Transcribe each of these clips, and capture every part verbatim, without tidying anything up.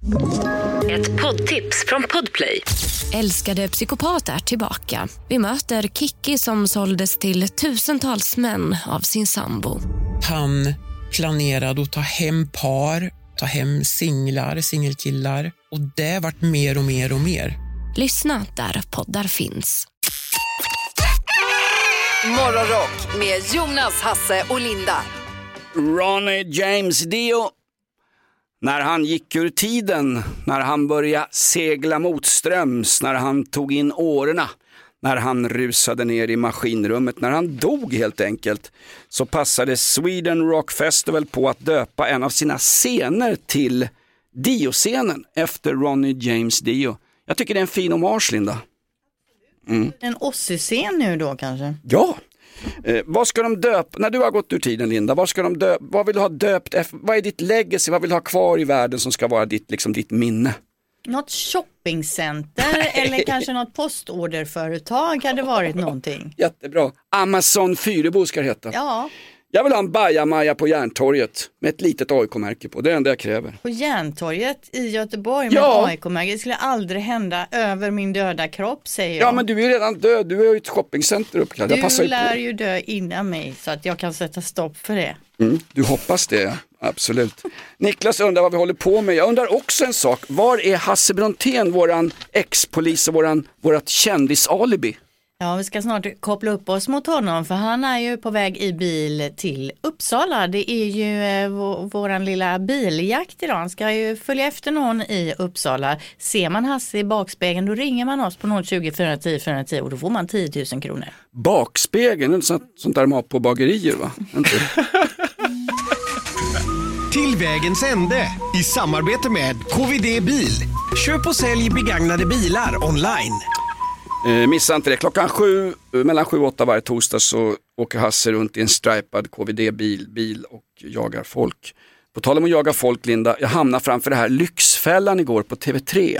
Ett poddtips från Podplay. Älskade psykopat är tillbaka. Vi möter Kiki som såldes till tusentals män av sin sambo. Han planerade att ta hem par, ta hem singlar, singelkillar. Och det vart mer och mer och mer. Lyssna där poddar finns. Morgonrock med Jonas, Hasse och Linda. Ronny James Dio. När han gick ur tiden, när han började segla motströms, när han tog in årorna, när han rusade ner i maskinrummet, när han dog helt enkelt, så passade Sweden Rock Festival på att döpa en av sina scener till Dio-scenen efter Ronny James Dio. Jag tycker det är en fin hommage, Linda. Mm. En Ozzy-scen nu då kanske? Ja. Eh, vad ska de döpa, när du har gått ur tiden, Linda, vad ska de döpa, vad vill du ha döpt, vad är ditt legacy, vad vill du ha kvar i världen som ska vara ditt, liksom, ditt minne? Något shoppingcenter eller kanske något postorderföretag hade varit någonting. Jättebra. Amazon Fyrebo ska det heta. Ja. Jag vill ha en bajamaja på Järntorget med ett litet A I K-märke på. Det är det enda jag kräver. På Järntorget i Göteborg med ja. A I K-märke. Det skulle aldrig hända över min döda kropp, säger jag. Ja, men du är ju redan död. Du är ju ett shoppingcenter uppklädd. Du jag passar lär på. ju dö innan mig så att jag kan sätta stopp för det. Mm, du hoppas det, absolut. Niklas undrar vad vi håller på med. Jag undrar också en sak. Var är Hasse Brontén, våran ex-polis och våran, vårat kändisalibi? Ja, vi ska snart koppla upp oss mot honom för han är ju på väg i bil till Uppsala. Det är ju eh, vår, våran lilla biljakt idag. Han ska ju följa efter någon i Uppsala. Ser man Hasse i bakspegeln då ringer man oss på noll tjugo, fyra tio, fyra tio och då får man tio tusen kronor. Bakspegeln, är det sånt, sånt där mat på bagerier, va? Till vägens ände i samarbete med K V D Bil. Köp och sälj begagnade bilar online. Eh, missa inte det. Klockan sju, mellan sju och åtta varje torsdag så åker Hasse runt i en stripad K V D-bil bil och jagar folk. På tal om att jaga folk, Linda, jag hamnade framför det här Lyxfällan igår på T V tre.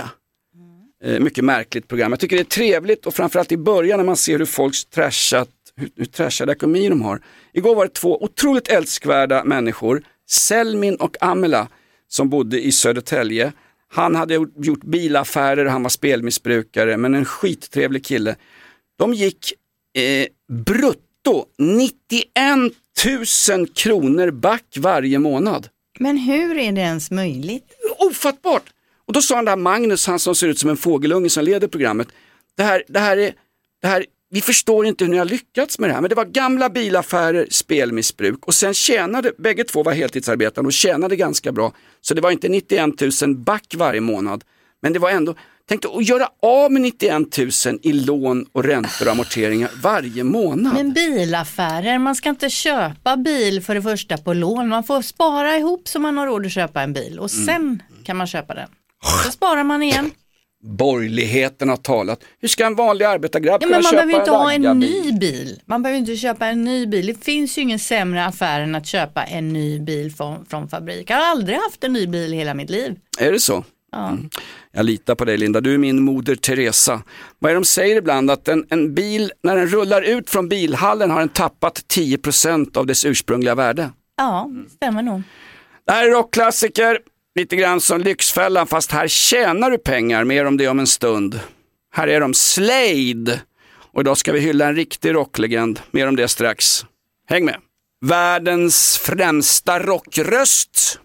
Eh, mycket märkligt program. Jag tycker det är trevligt och framförallt i början när man ser hur folk trashat, hur, hur trashad ekonomi de har. Igår var det två otroligt älskvärda människor, Selmin och Amela, som bodde i Södertälje. Han hade gjort bilaffärer, han var spelmissbrukare, men en skittrevlig kille. De gick eh, brutto nittioen tusen kronor back varje månad. Men hur är det ens möjligt? Ofattbart! Och då sa han där Magnus, han som ser ut som en fågelunge som leder programmet. Det här, det här är, det här, vi förstår inte hur ni har lyckats med det här. Men det var gamla bilaffärer, spelmissbruk. Och sen tjänade, bägge två var heltidsarbetande och tjänade ganska bra. Så det var inte nittioen tusen back varje månad. Men det var ändå, tänkte att göra av med nittioen tusen i lån och räntor och amorteringar varje månad. Men bilaffärer, man ska inte köpa bil för det första på lån. Man får spara ihop så man har råd att köpa en bil. Och sen mm. kan man köpa den. Så sparar man igen. Borgerligheten har talat. Hur ska en vanlig arbetargrabb ja, kunna köpa en Man behöver inte ha en bil? ny bil. Man behöver inte köpa en ny bil. Det finns ju ingen sämre affär än att köpa en ny bil från, från fabrik. Jag har aldrig haft en ny bil i hela mitt liv. Är det så? Ja. Mm. Jag litar på dig, Linda. Du är min moder Teresa. Vad är de säger ibland? Att en, en bil, när den rullar ut från bilhallen har den tappat tio procent av dess ursprungliga värde. Ja, stämmer nog. Det här är rockklassiker. Lite grann som Lyxfällan, fast här tjänar du pengar. Mer om det om en stund. Här är de Slade. Och idag ska vi hylla en riktig rocklegend. Mer om det strax. Häng med. Världens främsta rockröst.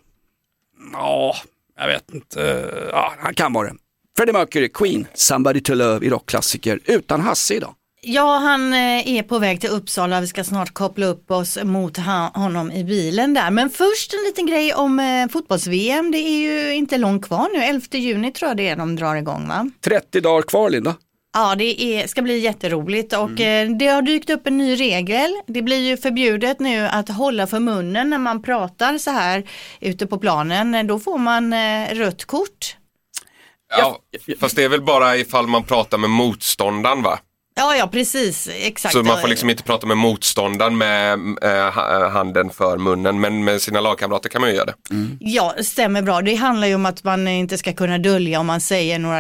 Ja, jag vet inte. Ja, han kan vara det. Freddie Mercury, Queen, Somebody to Love i rockklassiker. Utan Hasse idag. Ja, han är på väg till Uppsala. Vi ska snart koppla upp oss mot honom i bilen där. Men först en liten grej om fotbolls-V M. Det är ju inte långt kvar nu. elfte juni tror jag det är de drar igång, va? trettio dagar kvar, Linda. Ja, det är, ska bli jätteroligt och mm. det har dykt upp en ny regel. Det blir ju förbjudet nu att hålla för munnen när man pratar så här ute på planen. Då får man rött kort. Ja, fast det är väl bara ifall man pratar med motståndaren, va? Ja, ja, precis. Exakt. Så man får liksom inte prata med motståndaren med eh, handen för munnen, men med sina lagkamrater kan man ju göra det. Mm. Ja, stämmer bra. Det handlar ju om att man inte ska kunna dölja om man säger några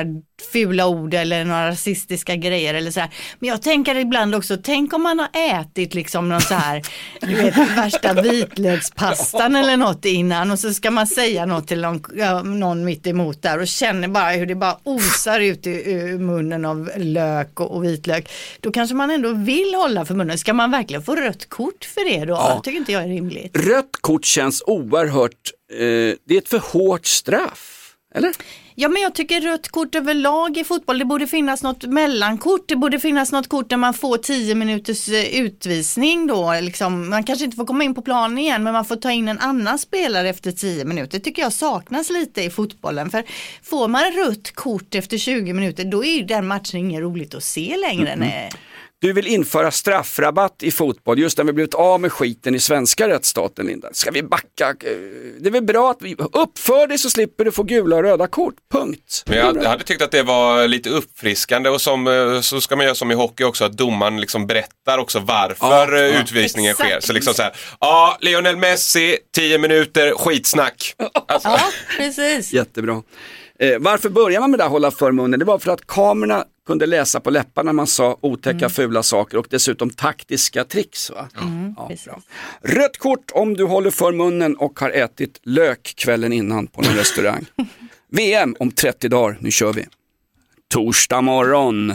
fula ord eller några rasistiska grejer eller så här. Men jag tänker ibland också, tänk om man har ätit liksom någon så här, du vet, värsta vitlökspastan eller något innan och så ska man säga något till någon, ja, någon mitt emot där och känner bara hur det bara osar ut i, i munnen av lök och, och vitlök. Då kanske man ändå vill hålla för munnen. Ska man verkligen få rött kort för det då? Ja. Tycker inte jag är rimligt. Rött kort känns oerhört, eh, det är ett för hårt straff, eller? Ja, men jag tycker rött kort överlag i fotboll, det borde finnas något mellankort, det borde finnas något kort där man får tio minuters utvisning då, liksom, man kanske inte får komma in på planen igen, men man får ta in en annan spelare efter tio minuter. Det tycker jag saknas lite i fotbollen, för får man rött kort efter tjugo minuter, då är ju den matchen ingen roligt att se längre. Mm. än Du vill införa straffrabatt i fotboll just när vi blivit av med skiten i svenska rättsstaten, Linda. Ska vi backa? Det är väl bra att vi uppför dig så slipper du få gula och röda kort. Punkt. Men jag, jag hade tyckt att det var lite uppfriskande och som, så ska man göra som i hockey också, att domaren liksom berättar också varför ja, utvisningen exakt. sker. Så liksom så här, ja, Lionel Messi, tio minuter, skitsnack. Alltså. Ja, precis. Jättebra. Eh, varför börjar man med det här hålla för munnen? Det var för att kamerorna kunde läsa på läpparna när man sa otäcka mm. fula saker och dessutom taktiska tricks. Va? Mm, ja, bra. Rött kort om du håller för munnen och har ätit lök kvällen innan på någon restaurang. V M om trettio dagar, nu kör vi. Torsdag morgon.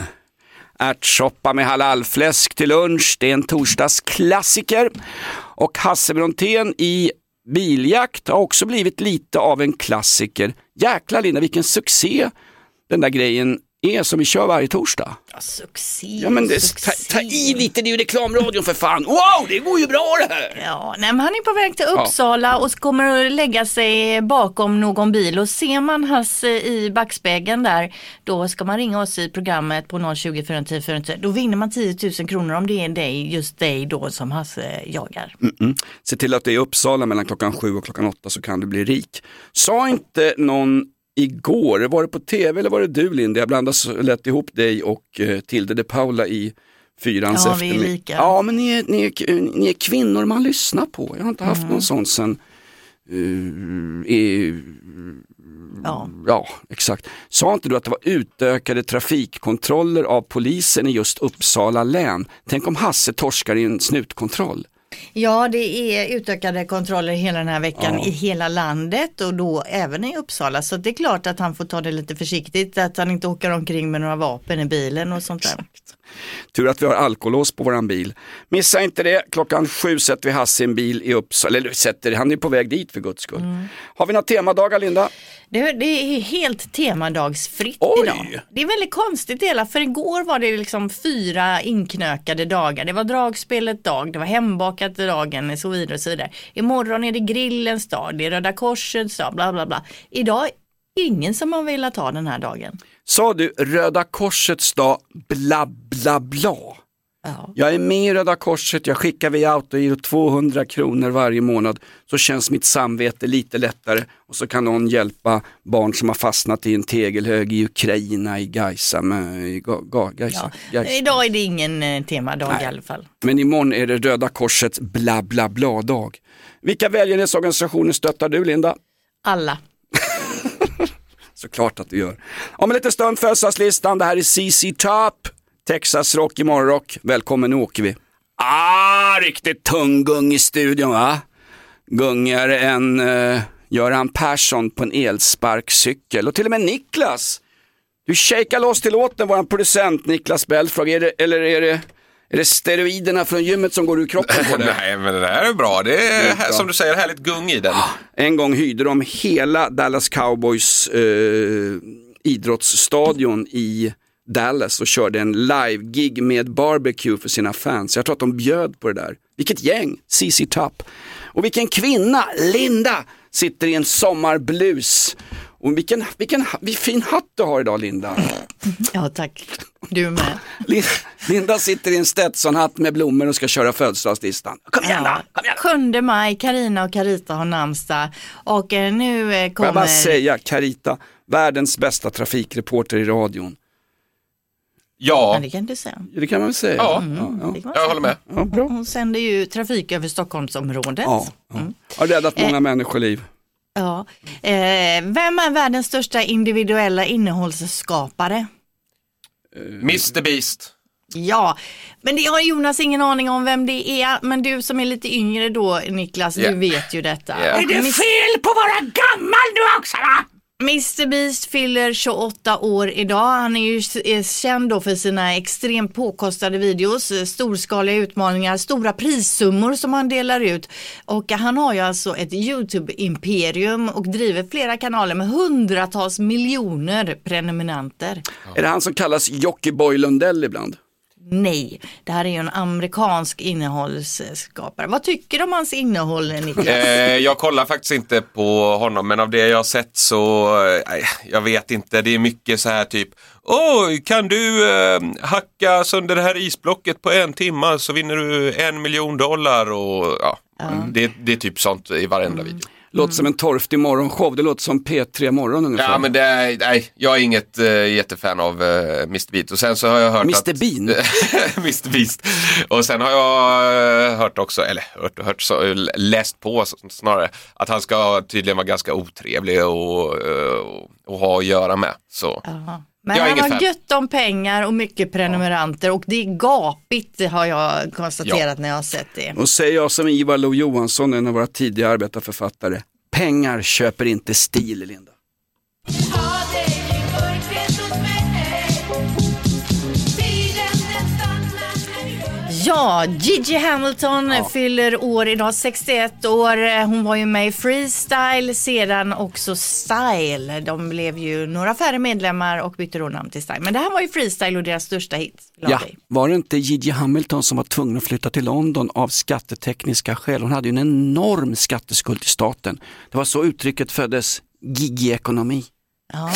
Ärtsoppa med halalfläsk till lunch, det är en torsdagsklassiker. Och Hasse Brontén i biljakt har också blivit lite av en klassiker. Jäklar Linda, vilken succé den där grejen är som vi kör varje torsdag. Ja, succé. Ja, men det, ta, ta i lite, det är ju reklamradion för fan. Wow, det går ju bra det här. Ja, nej, men han är på väg till Uppsala ja. och kommer att lägga sig bakom någon bil. Och ser man Hasse i backspegeln där, då ska man ringa oss i programmet på noll tjugo, fyra tio, fyra tio. Då vinner man tio tusen kronor om det är dig, just dig då som Hasse jagar. Mm-mm. Se till att det är i Uppsala mellan klockan sju och klockan åtta så kan du bli rik. Sa inte någon igår, var det på tv eller var det du Linda? Jag blandade så lätt ihop dig och uh, Tilde de Paula i fyrans ja, eftermiddag. Vi är lika. Ja, men ni är, ni, är, ni är kvinnor man lyssnar på. Jag har inte haft mm. någon sån sen uh, uh, ja. ja, exakt. Sa inte du att det var utökade trafikkontroller av polisen i just Uppsala län? Tänk om Hasse torskar i en snutkontroll. Ja, det är utökade kontroller hela den här veckan ja. i hela landet och då även i Uppsala. Så det är klart att han får ta det lite försiktigt, att han inte åker omkring med några vapen i bilen och sånt där. Exakt. Tur att vi har alkolås på våran bil. Missa inte det, klockan sju sätter vi Hasse i en bil i Uppsala. Eller sätter, han är på väg dit för guds skull. Mm. Har vi några temadagar, Linda? Det, det är helt temadagsfritt Oj. idag. Det är väldigt konstigt hela, för igår var det liksom fyra inknökade dagar. Det var dragspelet dag, det var hembakat dagen och så vidare och så vidare. Imorgon är det grillens dag, det är Röda Korsets dag, bla bla bla. Idag är ingen som har velat ta den här dagen. Sa du Röda Korsets dag, bla bla bla? Ja. Jag är med i Röda Korset, jag skickar via autogiro tvåhundra kronor varje månad, så känns mitt samvete lite lättare och så kan någon hjälpa barn som har fastnat i en tegelhög i Ukraina, i Gaisa. Med, i Ga, Ga, Gaisa, ja. Gaisa. Idag är det ingen eh, temadag. Nej. I alla fall. Men imorgon är det Röda Korsets bla bla bla dag. Vilka välgörenhetsorganisationer stöttar du, Linda? Alla. Såklart att du gör. Om en liten stund födelsedagslistan, det här är C C Top. Texas Rock i morgonrock. Välkommen, nu åker vi. Ah, riktigt tung gung i studion, va? Gungare än uh, Göran Persson på en elsparkcykel. Och till och med Niklas. Du shakar loss till låten, våran producent Niklas Belfrag. Är det, eller är det, är det steroiderna från gymmet som går ur kroppen på det? Nej, men det där är bra. Det är, det är bra. Som du säger, härligt gung i den. En gång hyrde de hela Dallas Cowboys uh, idrottsstadion i Dallas och körde en live-gig med barbecue för sina fans. Jag tror att de bjöd på det där. Vilket gäng, C C Top. Och vilken kvinna, Linda, sitter i en sommarblus. Och vilken, vilken, vilken fin hatt du har idag, Linda. Ja, tack. Du med. Linda sitter i en Stetson-hatt med blommor och ska köra födelsedagslistan. Kom igen, ja. Kom igen. sjunde maj, Karina och Carita har namnsdag. Och eh, nu eh, kommer... Jag bara säga, Carita, världens bästa trafikreporter i radion. Ja. ja, det kan du säga. Det kan man väl säga. Ja, mm. ja, ja. jag håller med. Ja, bra. Hon sänder ju trafik över Stockholmsområdet. Ja, ja. Mm. Har räddat många eh, människoliv. Ja. Eh, vem är världens största individuella innehållsskapare? mister Beast. Ja, men det har Jonas ingen aning om vem det är. Men du som är lite yngre då, Niklas, Yeah. du vet ju detta. Yeah. Är det fel på att vara gammal nu också, va? mister Beast fyller tjugoåtta år idag. Han är ju är känd då för sina extremt påkostade videos, storskaliga utmaningar, stora prissummor som han delar ut. Och han har ju alltså ett YouTube-imperium och driver flera kanaler med hundratals miljoner prenumeranter. Är det han som kallas Jockiboi Lundell ibland? Nej, det här är ju en amerikansk innehållsskapare. Vad tycker du om hans innehåll, Niklas? Eh, jag kollar faktiskt inte på honom, men av det jag har sett så, eh, jag vet inte, det är mycket så här typ, oj, kan du eh, hacka sönder det här isblocket på en timme så vinner du en miljon dollar och ja, mm. det, det är typ sånt i varenda video. Låter som en torftig morgonshow, det låter som P tre morgon ungefär. Ja, men det är, nej, jag är inget uh, jättefan av uh, mister Beast. Och sen så har jag hört mister att... Bean? mister Beast. Och sen har jag uh, hört också, eller hört, hört så, läst på snarare, att han ska tydligen vara ganska otrevlig och, uh, och ha att göra med. Så... Aha. Men han har gött om pengar och mycket prenumeranter, ja. Och det är gapigt, har jag konstaterat, ja. När jag har sett det. Och säger jag som Ivar Lo Johansson, en av våra tidiga arbetarförfattare, pengar köper inte stil, Linda. Ja, Gigi Hamilton ja. fyller år idag, sextioett år. Hon var ju med i Freestyle, sedan också Style. De blev ju några färre medlemmar och bytte då namn till Style. Men det här var ju Freestyle och deras största hit. Ja, var det inte Gigi Hamilton som var tvungen att flytta till London av skattetekniska skäl? Hon hade ju en enorm skatteskuld till staten. Det var så uttrycket föddes, Gigi-ekonomi. Ja.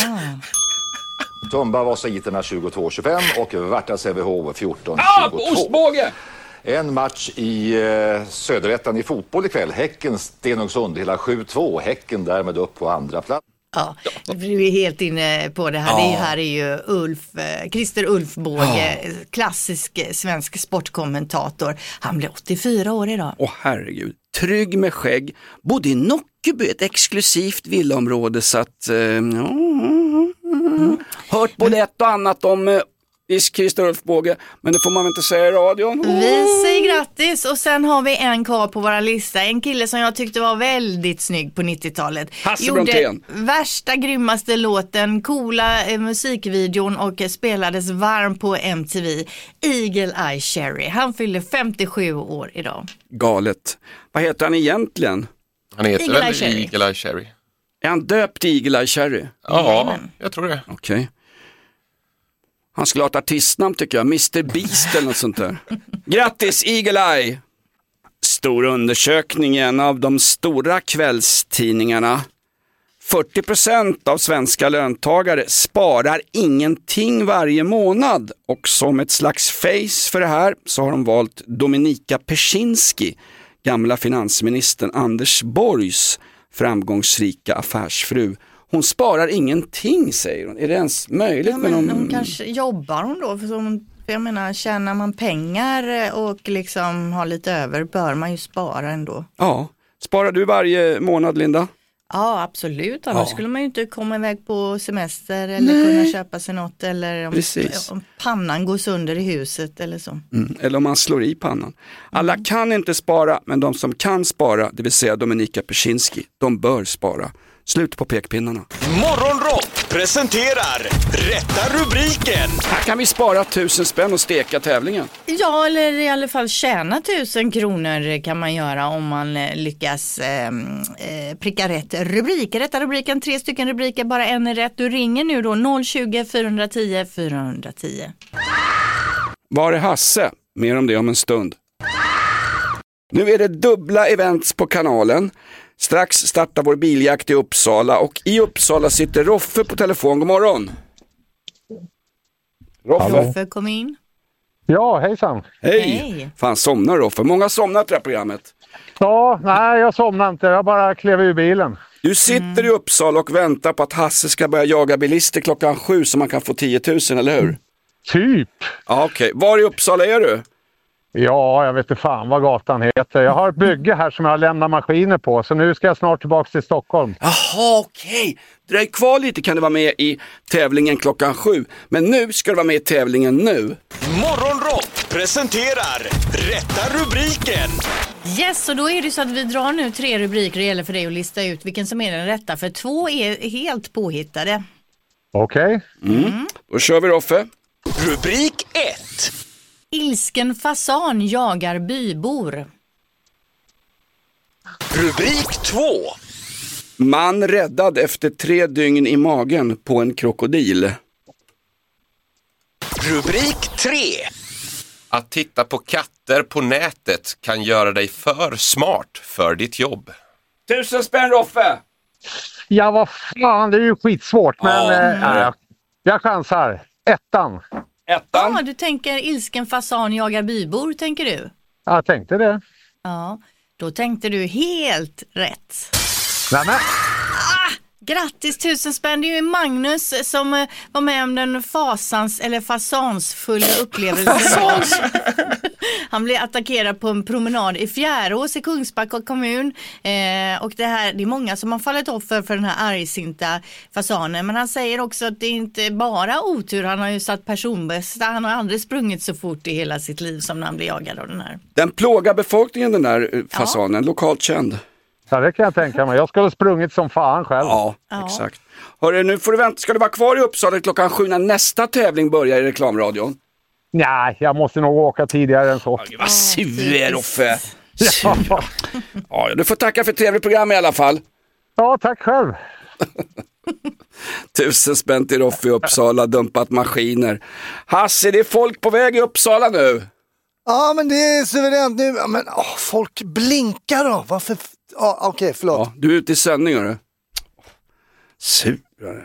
Tumba Vasagiterna tjugotvå tjugofem och Varta Sävehof fjorton tjugotvå. Ah, på Ostbåge! En match i eh, Söderettan i fotboll ikväll. Häcken Stenungsund hela sju två. Häcken därmed upp på andra plats. Ja, vi är helt inne på det här. Ja. Det här är ju Ulf, eh, Christer Ulfbåge, ja. Klassisk svensk sportkommentator. Han blev åttiofyra år idag. Åh herregud, trygg med skägg. Bodde i Nockeby, ett exklusivt villaområde, så att... Eh, ja, Mm. hört både ett och annat om eh, Christer Ulfbåge, men det får man inte säga i radion. Oh. Vi säger grattis, och sen har vi en kvar på våra lista, en kille som jag tyckte var väldigt snygg på nittiotalet. Hasse Gjorde Brontén. Värsta grymmaste låten, coola eh, musikvideon och eh, spelades varm på M T V. Eagle Eye Cherry. Han fyller femtiosju år idag. Galet. Vad heter han egentligen? Han heter Eagle väl Eye Cherry. Eagle Eye Cherry. Är han döpt till Eagle Eye Cherry? Ja, jag tror det. Okej. Okay. Han skulle ha ett artistnamn tycker jag. mister Beast eller något sånt där. Grattis Eagle Eye! Stor undersökning i en av de stora kvällstidningarna. fyrtio procent av svenska löntagare sparar ingenting varje månad. Och som ett slags face för det här så har de valt Dominika Persinski, gamla finansministern Anders Borgs framgångsrika affärsfru. Hon sparar ingenting, säger hon. Är det ens möjligt? Ja, men hon... hon kanske jobbar hon då? För, som, för jag menar, tjänar man pengar och liksom har lite över, bör man ju spara ändå. Ja. Sparar du varje månad, Linda? Ja, absolut. Annars ja. skulle man ju inte komma iväg på semester eller Nej. kunna köpa sig något. Eller om, om pannan går sönder i huset eller så. Mm. Eller om man slår i pannan. Alla mm. kan inte spara, men de som kan spara, det vill säga Dominika Persinski, de bör spara. Slut på pekpinnarna. Morgonrock presenterar Rätta rubriken. Här kan vi spara tusen spänn och steka tävlingen. Ja, eller i alla fall tjäna tusen kronor kan man göra om man lyckas eh, eh, pricka rätt rubrik. Rätta rubriken, tre stycken rubriker, bara en är rätt. Du ringer nu då noll tjugo, fyra tio, fyra tio. Var är Hasse? Mer om det om en stund. Nu är det dubbla events på kanalen. Strax startar vår biljakt i Uppsala och i Uppsala sitter Roffe på telefon. God morgon. Roffe. Roffe, kom in. Ja, hejsan. Hej. Hej. Fan, somnar Roffe. Många somnat det här programmet. Ja, nej jag somnar inte. Jag bara klev ur bilen. Du sitter mm. i Uppsala och väntar på att Hasse ska börja jaga bilister klockan sju så man kan få tio tusen, eller hur? Typ. Ja, okej. Okay. Var i Uppsala är du? Ja, jag vet inte fan vad gatan heter. Jag har ett bygge här som jag lämnar maskiner på. Så nu ska jag snart tillbaka till Stockholm. Jaha, okej. Okay. Dröj kvar lite, kan du vara med i tävlingen klockan sju. Men nu ska du vara med i tävlingen nu. Morgonrock presenterar Rätta rubriken. Yes, och då är det så att vi drar nu tre rubriker. Det gäller för dig att lista ut vilken som är den rätta. För två är helt påhittade. Okej. Okay. Mm. Då kör vi, Roffe. Rubrik ett. Ilsken fasan jagar bybor. Rubrik två. Man räddad efter tre dygn i magen på en krokodil. Rubrik tre. Att titta på katter på nätet kan göra dig för smart för ditt jobb. Tusen spänn, Roffe! Ja, vad fan, det är ju skitsvårt. Men ja. äh, jag chansar. Ettan. Ettan? Ja, du tänker ilsken fasan jagar bybor, tänker du? Jag tänkte det. Ja, då tänkte du helt rätt. Nämen. Ah, grattis, tusen spänn. Det är ju Magnus som var med om den fasans eller fasansfulla upplevelsen. Han blev attackerad på en promenad i Fjärås i Kungsbacka kommun. Eh, och det, här, det är många som har fallit offer för den här argsinta fasanen. Men han säger också att det är inte bara otur. Han har ju satt personbästa. Han har aldrig sprungit så fort i hela sitt liv som när han blev jagad av den här. Den plågar befolkningen, den där fasanen. Ja. Lokalt känd. Ja, det kan jag tänka mig. Jag skulle ha sprungit som fan själv. Ja, ja. Exakt. Hörru, nu får du vänta. Ska du vara kvar i Uppsala klockan sju när nästa tävling börjar i reklamradion? Nej, jag måste nog åka tidigare än så. Ja, vad sur är, Roffe. Ja. Ja, du får tacka för ett trevligt program i alla fall. Ja, tack själv. Tusen spänn till Roffe i Uppsala, dumpat maskiner. Hasse, det är folk på väg i Uppsala nu. Ja, men det är suveränt nu. Ja, men åh, folk blinkar då. Varför? Ja, okej, okay, förlåt. Ja, du är ute i sändning, hörru. Surare.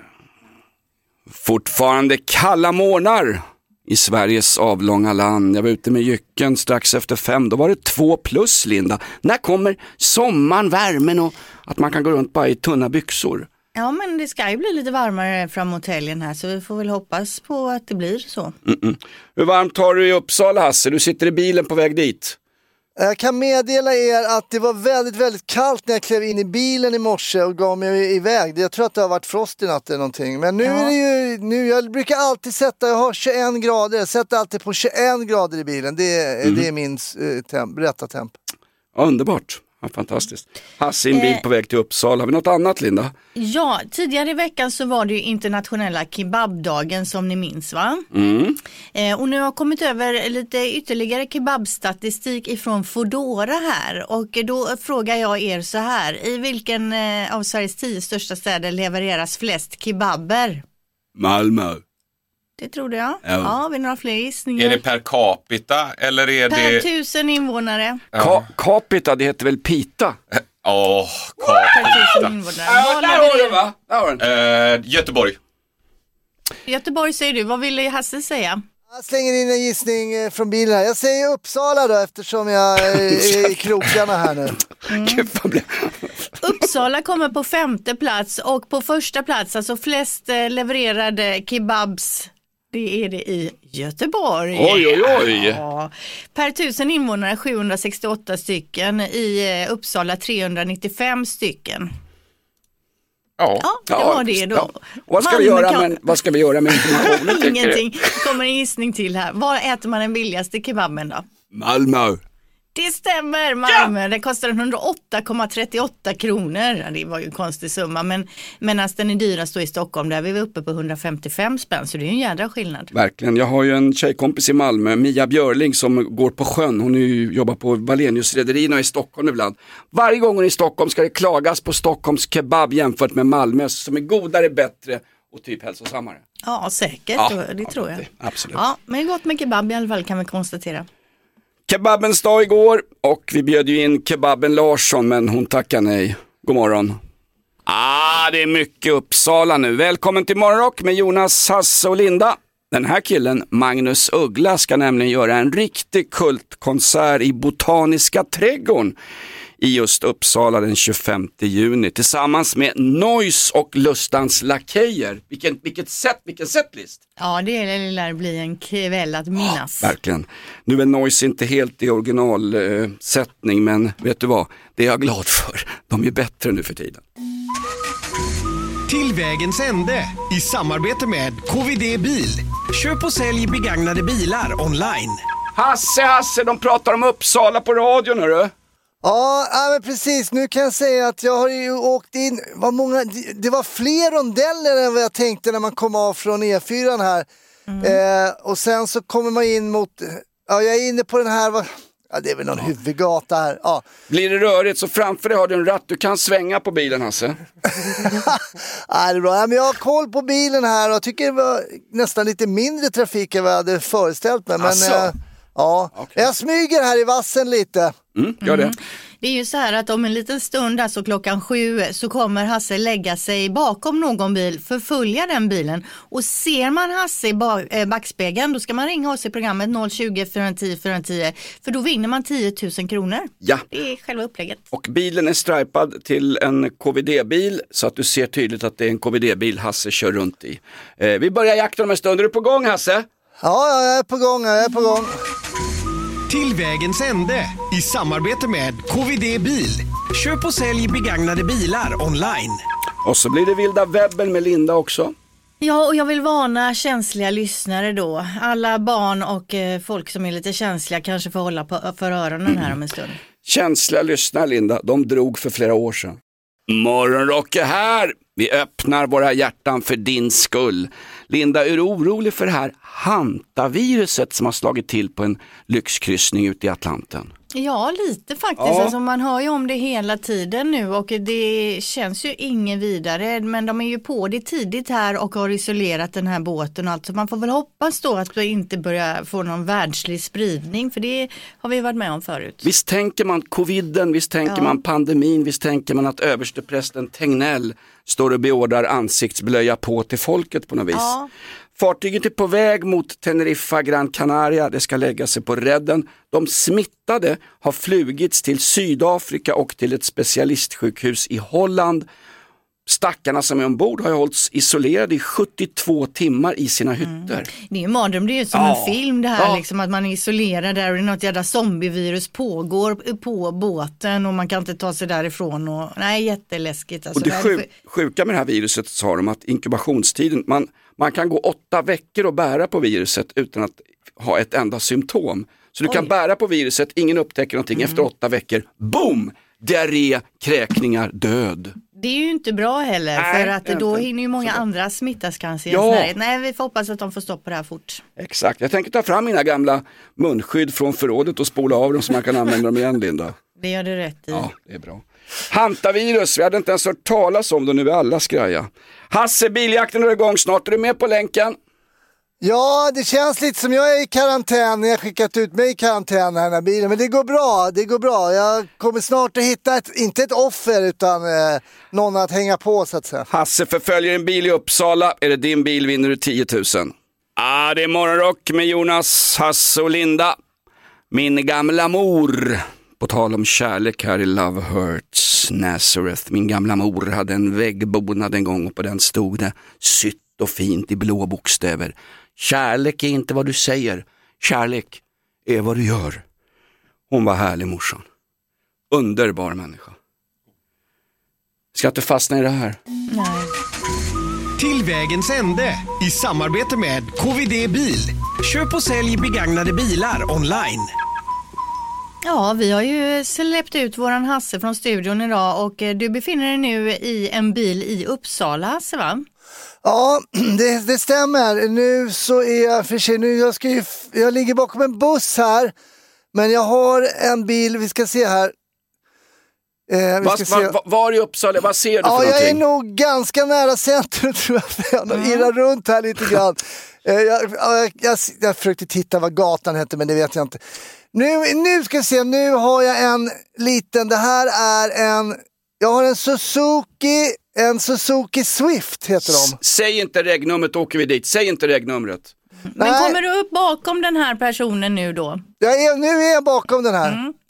Fortfarande kalla morgnar i Sveriges avlånga land. Jag var ute med Jycken strax efter fem. Då var det två plus, Linda. När kommer sommaren, värmen och att man kan gå runt bara i tunna byxor? Ja, men det ska ju bli lite varmare framåt helgen här, så vi får väl hoppas på att det blir så. Mm-mm. Hur varmt har du i Uppsala, Hasse? Du sitter i bilen på väg dit. Jag kan meddela er att det var väldigt, väldigt kallt när jag klev in i bilen i morse och gav mig iväg. Jag tror att det har varit frost i natt eller någonting. Men nu ja. är det ju, nu, jag brukar alltid sätta, jag har tjugoen grader. Jag sätter alltid på tjugoen grader i bilen. Det är, mm. det är min uh, temp, rätta temp. Ja, underbart. Ja, fantastiskt. Hasse, en bil eh, på väg till Uppsala. Har vi något annat, Linda? Ja, tidigare i veckan så var det ju internationella kebabdagen som ni minns, va? Mm. Eh, och nu har jag kommit över lite ytterligare kebabstatistik ifrån Foodora här. Och då frågar jag er så här. I vilken eh, av Sveriges tio största städer levereras flest kebaber? Malmö. Det trodde jag. Ja. Ja, vi har några fler gissningar. Är det per capita eller är per det... Per tusen invånare. Ja. Ka- capita, det heter väl pita? Åh, oh, capita. Per tusen invånare. Ja, där har du, va? Där har du. Uh, Göteborg. Göteborg säger du. Vad ville Hasse säga? Jag slänger in en gissning från bilen här. Jag säger Uppsala då, eftersom jag är i krokarna här nu. Mm. Uppsala kommer på femte plats och på första plats, alltså flest levererade kebabs, det är det i Göteborg. Oj, oj, oj. Ja. Per tusen invånare sjuhundrasextioåtta stycken, i Uppsala trehundranittiofem stycken. Ja, ja, det var det då. Ja. Vad, ska vi göra kan... med, vad ska vi göra med informationen? Ingenting. Det kommer en gissning till här. Var äter man den billigaste kebaben då? Malmö. Det stämmer, Malmö. Ja! Den kostar hundraåtta komma trettioåtta kronor. Ja, det var ju en konstig summa. Men medan den är dyrast då i Stockholm, där vi var uppe på hundrafemtiofem spänn. Så det är ju en jädra skillnad. Verkligen. Jag har ju en tjejkompis i Malmö, Mia Björling, som går på sjön. Hon är ju, jobbar på Wallenius-rederierna i Stockholm ibland. Varje gång hon är i Stockholm ska det klagas på Stockholms kebab jämfört med Malmö, som är godare, bättre och typ hälsosammare. Ja, säkert. Ja, det ja, tror jag. Det, absolut. Ja, men gott med kebab i alla fall, kan vi konstatera. Kebabens dag igår, och vi bjöd ju in kebaben Larsson, men hon tackar nej. God morgon. Ah, det är mycket Uppsala nu. Välkommen till Morgonrock med Jonas, Hasse och Linda. Den här killen, Magnus Uggla, ska nämligen göra en riktig kultkonsert i Botaniska trädgården i just Uppsala den tjugofemte juni tillsammans med Noise och Lustans Lakejer. Vilken, vilket sätt, vilken setlist! Ja, det lär bli en kväll att minnas. Ja, verkligen. Nu är Noise inte helt i originalsättning, men vet du vad? Det är jag glad för. De är bättre nu för tiden. Till vägens ände i samarbete med K V D Bil. Köp och sälj begagnade bilar online. Hasse, Hasse, de pratar om Uppsala på radion, hörru. Ja, ja, men precis. Nu kan jag säga att jag har ju åkt in, vad många, det var fler rondeller än vad jag tänkte när man kom av från E fyra här. Mm. Eh, och sen så kommer man in mot, ja jag är inne på den här, ja det är väl någon ja. huvudgata här. Ja. Blir det rörigt så framför dig har du en ratt, du kan svänga på bilen, Hasse. Ja, det är bra. Ja, men jag har koll på bilen här och jag tycker det var nästan lite mindre trafik än vad jag hade föreställt mig. Men alltså. eh, ja, okay. Jag smyger här i vassen lite. Mm, gör det. Mm. Det är ju så här att om en liten stund, alltså klockan sju, så kommer Hasse lägga sig bakom någon bil, förfölja den bilen. Och ser man Hasse i backspegeln, då ska man ringa oss i programmet noll tjugo, fyra tio, fyra tio, för då vinner man tio tusen kronor. Ja. Det är själva upplägget. Och bilen är stripad till en K V D-bil så att du ser tydligt att det är en K V D-bil Hasse kör runt i. Eh, vi börjar jakten om en stund. Är du på gång, Hasse? Ja, jag är på gång, jag är på gång. Till vägens ände i samarbete med K V D Bil. Köp och sälj begagnade bilar online. Och så blir det vilda webben med Linda också. Ja, och jag vill varna känsliga lyssnare då. Alla barn och eh, folk som är lite känsliga kanske får hålla på, för öronen här om en stund. Känsliga lyssnare, Linda, de drog för flera år sedan. Morgonrock är här! Vi öppnar våra hjärtan för din skull. Linda, är du orolig för det här hantaviruset som har slagit till på en lyxkryssning ute i Atlanten? Ja, lite faktiskt. Ja. Alltså, man hör ju om det hela tiden nu och det känns ju ingen vidare. Men de är ju på det tidigt här och har isolerat den här båten och allt. Så man får väl hoppas då att det inte börjar få någon världslig spridning. För det har vi varit med om förut. Visst tänker man coviden, visst tänker ja. man pandemin, visst tänker man att översteprästen Tegnell står och beordrar ansiktsblöja på till folket på något vis. Ja. Fartyget är på väg mot Teneriffa, Gran Canaria. Det ska lägga sig på redden. De smittade har flugits till Sydafrika och till ett specialistsjukhus i Holland. Stackarna som är ombord har hållits isolerade i sjuttiotvå timmar i sina hytter. Mm. Det är ju mardröm, det är ju som ja. en film det här, ja. liksom, att man är isolerad där och det är något jävla zombievirus pågår på båten och man kan inte ta sig därifrån. Och, nej, jätteläskigt. Alltså, och det sju, sjuka med det här viruset sa de att inkubationstiden, man, man kan gå åtta veckor och bära på viruset utan att ha ett enda symptom. Så du Oj. kan bära på viruset, ingen upptäcker någonting, mm. efter åtta veckor, boom! Diarré, kräkningar, död. Det är ju inte bra heller, nej, för att då hinner ju många andra smittas kanske. Ja. Nej, vi får hoppas att de får stopp på det här fort. Exakt, jag tänker ta fram mina gamla munskydd från förrådet och spola av dem så man kan använda dem igen, Linda. Det gör du rätt i. Ja, det är bra. Hantavirus, vi hade inte ens hört talas om det, nu är alla skraja. Hasse, biljakten är igång snart, är du med på länken? Ja, det känns lite som jag är i karantän. Jag har skickat ut mig i karantän här, den här bilen. Men det går bra, det går bra. Jag kommer snart att hitta, ett, inte ett offer utan eh, någon att hänga på så att säga. Hasse förföljer en bil i Uppsala. Är det din bil vinner du tio tusen. Ah, det är morgonrock med Jonas, Hasse och Linda. Min gamla mor. På tal om kärlek här i Love Hurts Nazareth. Min gamla mor hade en väggbonad en gång och på den stod det sytt och fint i blå bokstäver. Kärlek är inte vad du säger. Kärlek är vad du gör. Hon var härlig, morsan. Underbar människa. Ska inte fastna i det här. Nej. Till vägens ände i samarbete med K V D Bil. Köp och sälj begagnade bilar online. Ja, vi har ju släppt ut våran Hasse från studion idag och du befinner dig nu i en bil i Uppsala, Hasse, va? Ja, det, det stämmer. Nu så är jag för sig, nu jag ska ju, jag ligger bakom en buss här, men jag har en bil, vi ska se här. Eh, vi var, ska se. Var, var i Uppsala, vad ser du ja, för någonting? Jag är nog ganska nära centrum tror jag, jag mm. irrar runt här lite grann. eh, jag, jag, jag, jag försökte titta vad gatan heter, men det vet jag inte. Nu, nu ska jag se, nu har jag en liten, det här är en, jag har en Suzuki, en Suzuki Swift heter de. S- säg inte regnumret, åker vi dit, säg inte regnumret. Men Nej. Kommer du upp bakom den här personen nu då? Jag är, nu är jag bakom den här. Mm.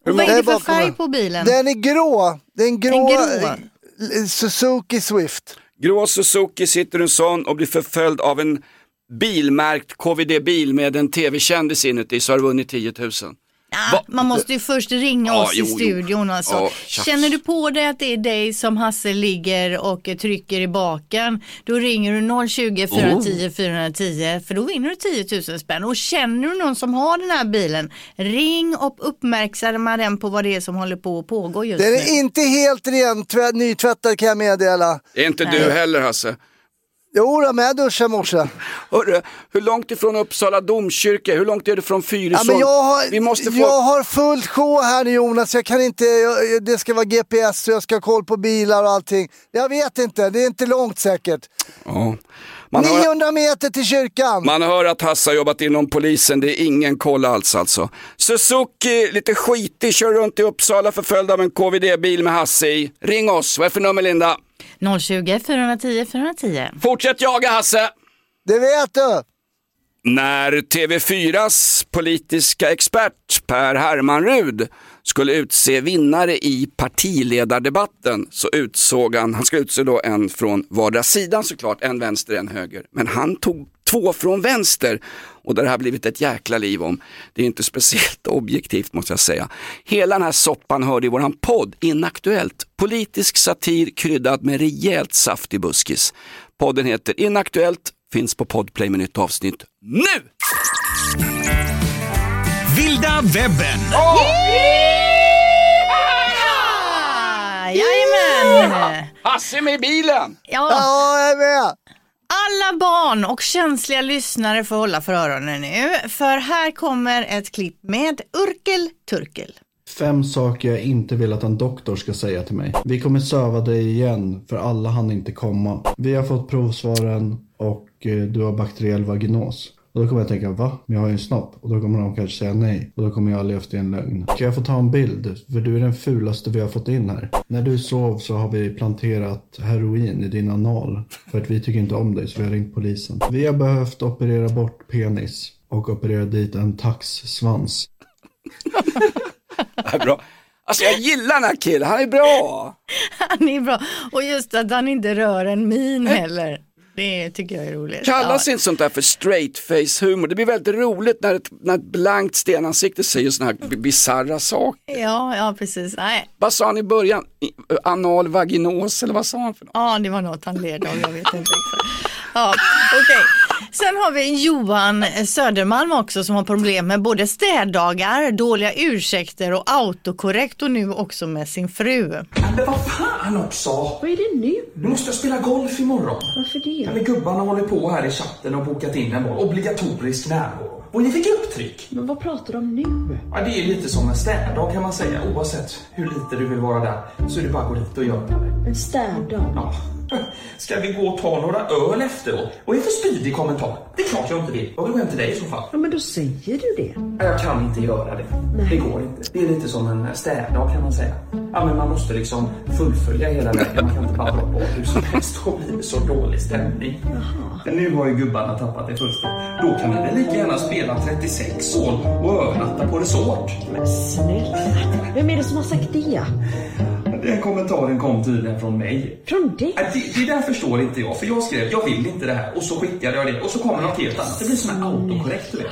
Och vad är det för färg på bilen? Den är grå. Den grå, en grå. Suzuki Swift. Grå Suzuki sitter en sån och blir förföljd av en bilmärkt K V D-bil med en tv-kändis inuti, så har du vunnit tio tusen. Ja, man måste ju först ringa ja, oss jo, i studion och så. Ja, känner du på det att det är dig som Hasse ligger och trycker i baken, då ringer du noll tjugo, fyra tio, fyra tio för då vinner du tio tusen spänn. Och känner du någon som har den här bilen, ring och uppmärksamma den på vad det är som håller på att pågå just den nu. Den är inte helt ren, tvätt, nytvättad kan jag meddela. Det är inte Nej. du heller, Hasse. Jo, jag med duschar morse. Hörru, hur långt ifrån Uppsala domkyrka? Hur långt är det från Fyrisån? Ja, men jag har, Vi måste få... jag har fullt sjå här nu, Jonas. Jag kan inte, jag, det ska vara G P S och jag ska ha koll på bilar och allting. Jag vet inte, det är inte långt säkert. Ja. Man niohundra hör, meter till kyrkan. Man hör att Hasse har jobbat inom polisen. Det är ingen koll alls alltså. Suzuki, lite skitig, kör runt i Uppsala förföljd av en K V D-bil med Hasse i. Ring oss, vad är för nummer, Linda? noll tjugo, fyra tio, fyra tio. Fortsätt jaga, Hasse. Det vet du. När T V fyras politiska expert Per Hermanrud skulle utse vinnare i partiledardebatten så utsåg han, han ska utse då en från vardera sidan såklart, en vänster, en höger. Men han tog två från vänster och det har blivit ett jäkla liv om. Det är inte speciellt objektivt måste jag säga. Hela den här soppan hörde i våran podd Inaktuellt. Politisk satir kryddad med rejält saftig buskis. Podden heter Inaktuellt, finns på Podplay med nytt avsnitt nu! Vilda webben! Oh! Jajamän! Hasse med bilen! Ja, ja jag är med! Alla barn och känsliga lyssnare får hålla för öronen nu. För här kommer ett klipp med Urkel Turkel. Fem saker jag inte vill att en doktor ska säga till mig. Vi kommer söva dig igen för alla hann inte komma. Vi har fått provsvaren och du har bakteriell vaginos. Och då kommer jag tänka, va? Men jag har ju en snopp. Och då kommer de kanske säga nej. Och då kommer jag levt i en lögn. Kan jag få ta en bild? För du är den fulaste vi har fått in här. När du sov så har vi planterat heroin i din anal. För att vi tycker inte om dig så vi har ringt polisen. Vi har behövt operera bort penis. Och operera dit en taxsvans. Det är bra. Alltså jag gillar den här killen, han är bra. Han är bra. Och just att han inte rör en min heller. Det tycker jag är roligt. Kallas ja. inte sånt där för straight face humor? Det blir väldigt roligt när ett, när ett blankt stenansikte säger såna här bizarra saker. Ja, ja precis. Nej. Vad sa han i början? Anal vaginos eller vad sa han för något? Ja, det var något han led av, jag vet inte exakt. Ja, okej. Okay. Sen har vi Johan Södermalm också som har problem med både städdagar, dåliga ursäkter och autokorrekt och nu också med sin fru. Men vad fan också? Vad är det nu? Du måste spela golf imorgon. Varför det? Ja, men gubbarna håller på här i chatten och bokat in en boll. Obligatorisk närvaro. Och ni fick upptryck. Men vad pratar de om nu? Ja, det är lite som en städdag kan man säga. Oavsett hur lite du vill vara där så är det bara att gå dit och göra det. En städdag? Ja. Ska vi gå och ta några öl efteråt? Och är för spydig kommentar. Det är klart jag inte vill. Jag vill gå hem till dig i så fall. Ja, men då säger du det. Jag kan inte göra det. Nej. Det går inte. Det är lite som en städdag kan man säga. Ja, men man måste liksom fullfölja hela vägen. Man kan inte bara dra på hur som helst och bli så dålig stämning. Jaha. Men nu har ju gubbarna tappat det fullständigt. Då kan vi väl lika gärna spela trettiosex hål och övernatta på resort. Men snälla, vem är det som har sagt det? Den kommentaren kom tydligen från mig. Från dig? Det, det där förstår inte jag. För jag skrev, jag vill inte det här. Och så skickade jag det. Och så kommer något helt annat. Det blir sån här autokorrekt, du vet.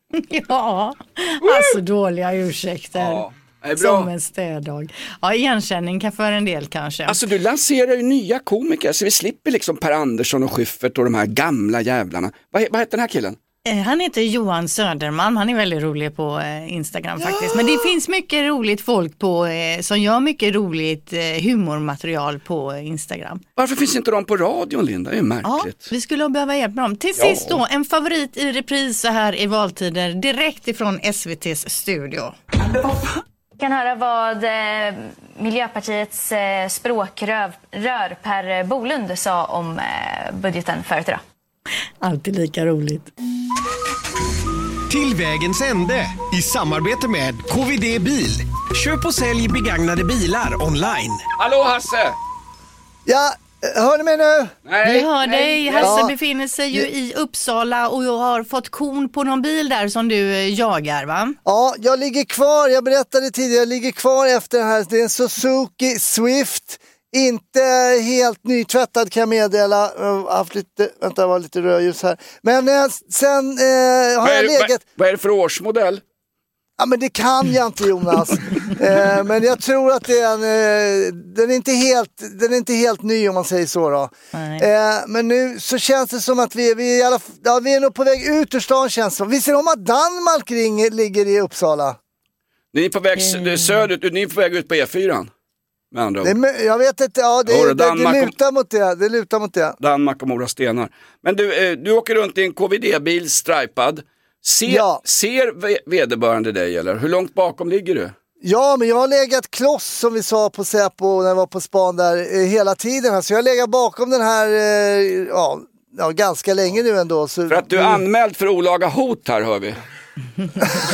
Ja, alltså dåliga ursäkter. Ja, är bra. Som en städdag. Ja, igenkänning kan för en del kanske. Alltså du lanserar ju nya komiker. Så vi slipper liksom Per Andersson och Schyffert och de här gamla jävlarna. Vad, vad heter den här killen? Han heter Johan Södermalm, han är väldigt rolig på Instagram ja. faktiskt. Men det finns mycket roligt folk på, som gör mycket roligt humormaterial på Instagram. Varför finns inte de på radion, Linda? Det är märkligt. Ja, vi skulle behöva hjälp med dem. Till ja. sist då, en favorit i repris så här i valtider direkt ifrån S V T:s studio. Vi kan höra vad eh, Miljöpartiets eh, språkrör Per Bolund sa om eh, budgeten förut idag. Alltid lika roligt. Till vägens ände i samarbete med K V D Bil. Köp och sälj begagnade bilar online. Hallå Hasse! Ja, Hör ni mig nu? Vi hör dig. Hasse Ja. befinner sig ju i Uppsala och har fått kon på någon bil där som du eh, jagar, va? Ja, jag ligger kvar. Jag berättade tidigare, jag ligger kvar efter den här. Det är en Suzuki Swift. Inte helt nytvättad kan jag meddela. Jag har haft lite, vänta, det var lite rödljus här. Men eh, sen eh, har Vad är, jag det, legat... vad, vad är det för årsmodell? Ja, men det kan jag inte, Jonas. eh, men jag tror att det är en, eh, den, är inte helt, den är inte helt ny om man säger så då. Eh, men nu så känns det som att vi, vi, är, i alla, ja, vi är nog på väg ut ur stan, känns det som. Visst är det om att Danmark ring, ligger i Uppsala? Ni är på väg mm. söderut, ni är på väg ut på E fyra. Med andra ord. Det, jag vet inte, ja, det, Jo, det, det, Danmark det lutar mot det. Det lutar mot det. Danmark och Mora Stenar. Men du, eh, du åker runt i en K V D-bil stripad. Ser, Ja. ser vederbörande dig eller? Hur långt bakom ligger du? Ja, men jag har legat kloss som vi sa på Säpo när jag var på span där eh, hela tiden. Så jag har legat bakom den här eh, ja, ja, ganska länge nu ändå. Så, För att du är anmäld för olaga hot här, hör vi. Men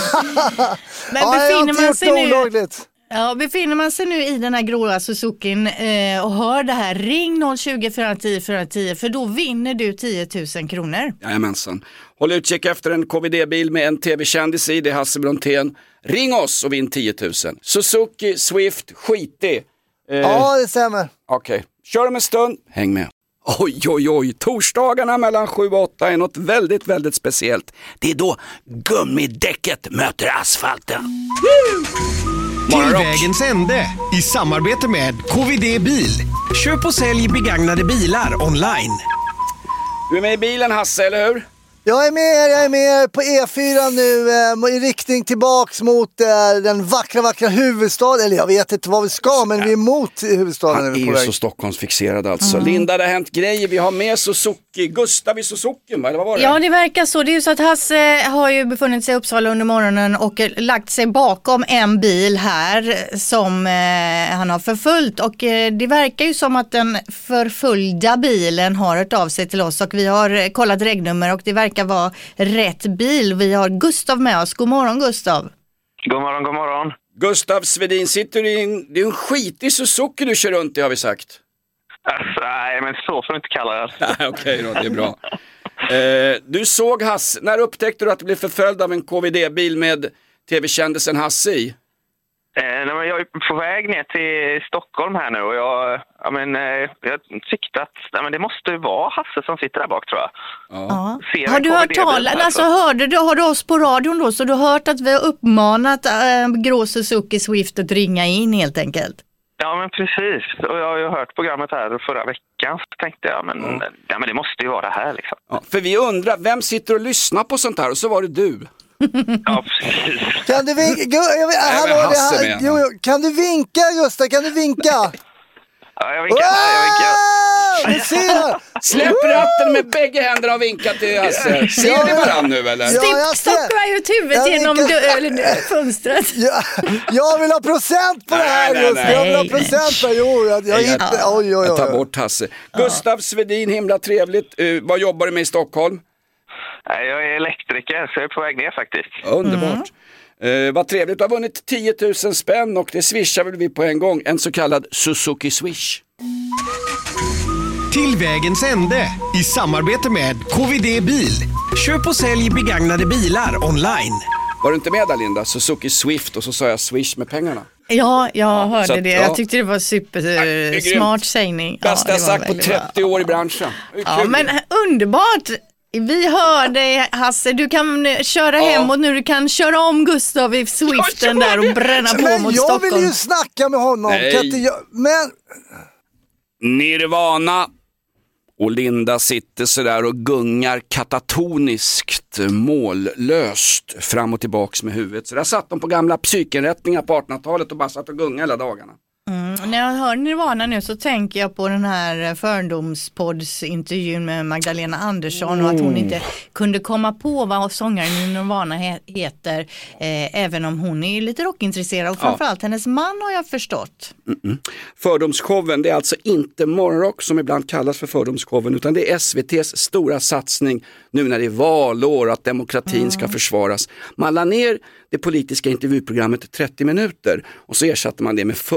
ja, jag har inte man gjort sig det nu... olagligt. Ja, befinner man sig nu i den här gråa Suzukin eh, och hör det här, ring noll tjugo, fyra tio, fyra tio för då vinner du tio tusen kronor. Jajamensan. Håll utkik efter en K V D-bil med en tv-kändis i, det är Hasse Brontén. Ring oss och vinn tio tusen. Suzuki Swift, skitig. Eh, Ja, det stämmer. Okej, okay. Kör om en stund, häng med. Oj, oj, oj, torsdagarna mellan sju och åtta är något väldigt, väldigt speciellt. Det är då gummidäcket möter asfalten. Till vägens ände i samarbete med K V D Bil. Köp och sälj begagnade bilar online. Du är med i bilen, Hasse, eller hur? Jag är med, jag är med på E fyra nu eh, i riktning tillbaks mot eh, den vackra, vackra huvudstaden. Eller jag vet inte vad vi ska, men vi är mot huvudstaden. Han är är vi på ju väg. så Stockholmsfixerad alltså. Mm. Linda, det har hänt grejer. Vi har med Suzuki, Gustav i Suzuki, eller vad var det? Ja, det verkar så. Det är ju så att Hasse har ju befunnit sig i Uppsala under morgonen och lagt sig bakom en bil här som eh, han har förföljt. Och eh, det verkar ju som att den förföljda bilen har hört av sig till oss och vi har eh, kollat regnummer och det verkar vara rätt bil. Vi har Gustav med oss. God morgon, Gustav. God morgon, god morgon. Gustav Svedin, sitter du i en, det är en skitig Suzuki du kör runt i, har vi sagt. Alltså, nej, men så får du inte kalla det. Nej, okej då, det är bra. Eh, du såg Hasse, när upptäckte du att du blev förföljd av en K V D-bil med tv-kändisen Hasse i? Eh, nej, men jag är på väg ner till Stockholm här nu och jag, ja, men, eh, jag tyckte att nej, men det måste vara Hasse som sitter där bak, tror jag. Ja. Ser Har en du hört K V D-bil talas, här, alltså så. hörde du, har du oss på radion då så du har hört att vi har uppmanat äh, grå Suzuki Swift att ringa in helt enkelt? Ja, men precis. Och jag har ju hört programmet här förra veckan så tänkte jag, men, mm. ja, men det måste ju vara det här liksom. Ja, för vi undrar, vem sitter och lyssnar på sånt här? Och så var det du. Ja, precis. Kan du vinka? Jag vet, Nej, hallå, men det Hasse här, menar. jo, jo, kan du vinka, Gustav? Kan du vinka? Ja, jag vinkar. Jag vinkar. Du ser! Släpp ratten med bägge händerna och vinka till Hasse. Ser ni varandra nu eller? Ja, jag ser. Stockar ju ett huvudet Jag genom vinkar. dö- eller, fönstret. Ja, jag vill ha procent på det här, Nej, nej, just nej. Jag vill ha procent på Jo, jag, jag hittar... Oj, oj, oj. Jag tar bort Hasse. Gustav Svedin, himla trevligt. Uh, vad jobbar du med i Stockholm? Nej, jag är elektriker så jag är på väg ner faktiskt. Underbart. Uh, vad trevligt, du har vunnit tio tusen spänn och det swishar väl vi på en gång. En så kallad Suzuki Swish. Till vägens ände i samarbete med K V D Bil. Köp och sälj begagnade bilar online. Var du inte med där, Linda? Suzuki Swift och så sa jag Swish med pengarna. Ja, jag hörde så att, det. ja. Jag tyckte det var super smart sägning. Bästa ja, jag sagt på trettio år i branschen. Ja, men underbart. Vi hör dig, Hasse. Du kan köra Ja. hemåt nu. Du kan köra om Gustav i Swiften där och bränna på Men mot jag Stockholm. vill ju snacka med honom. Nej. Kan inte jag... Men... Nirvana. Och Linda sitter sådär och gungar katatoniskt, mållöst fram och tillbaks med huvudet. Så där satt de på gamla psykinrättningar på artonhundratalet och bara satt och gungade hela dagarna. Mm. När jag hör Nirvana nu så tänker jag på den här fördomspoddsintervjun med Magdalena Andersson och att hon inte kunde komma på vad sångaren i Nirvana he- heter eh, även om hon är lite rockintresserad och framförallt hennes man har jag förstått. Mm-mm. Fördomsshowen, det är alltså inte morgonrock som ibland kallas för fördomsshowen utan det är S V T:s stora satsning nu när det är valår att demokratin mm. ska försvaras. Man la ner det politiska intervjuprogrammet trettio minuter och så ersatte man det med fördomsshowen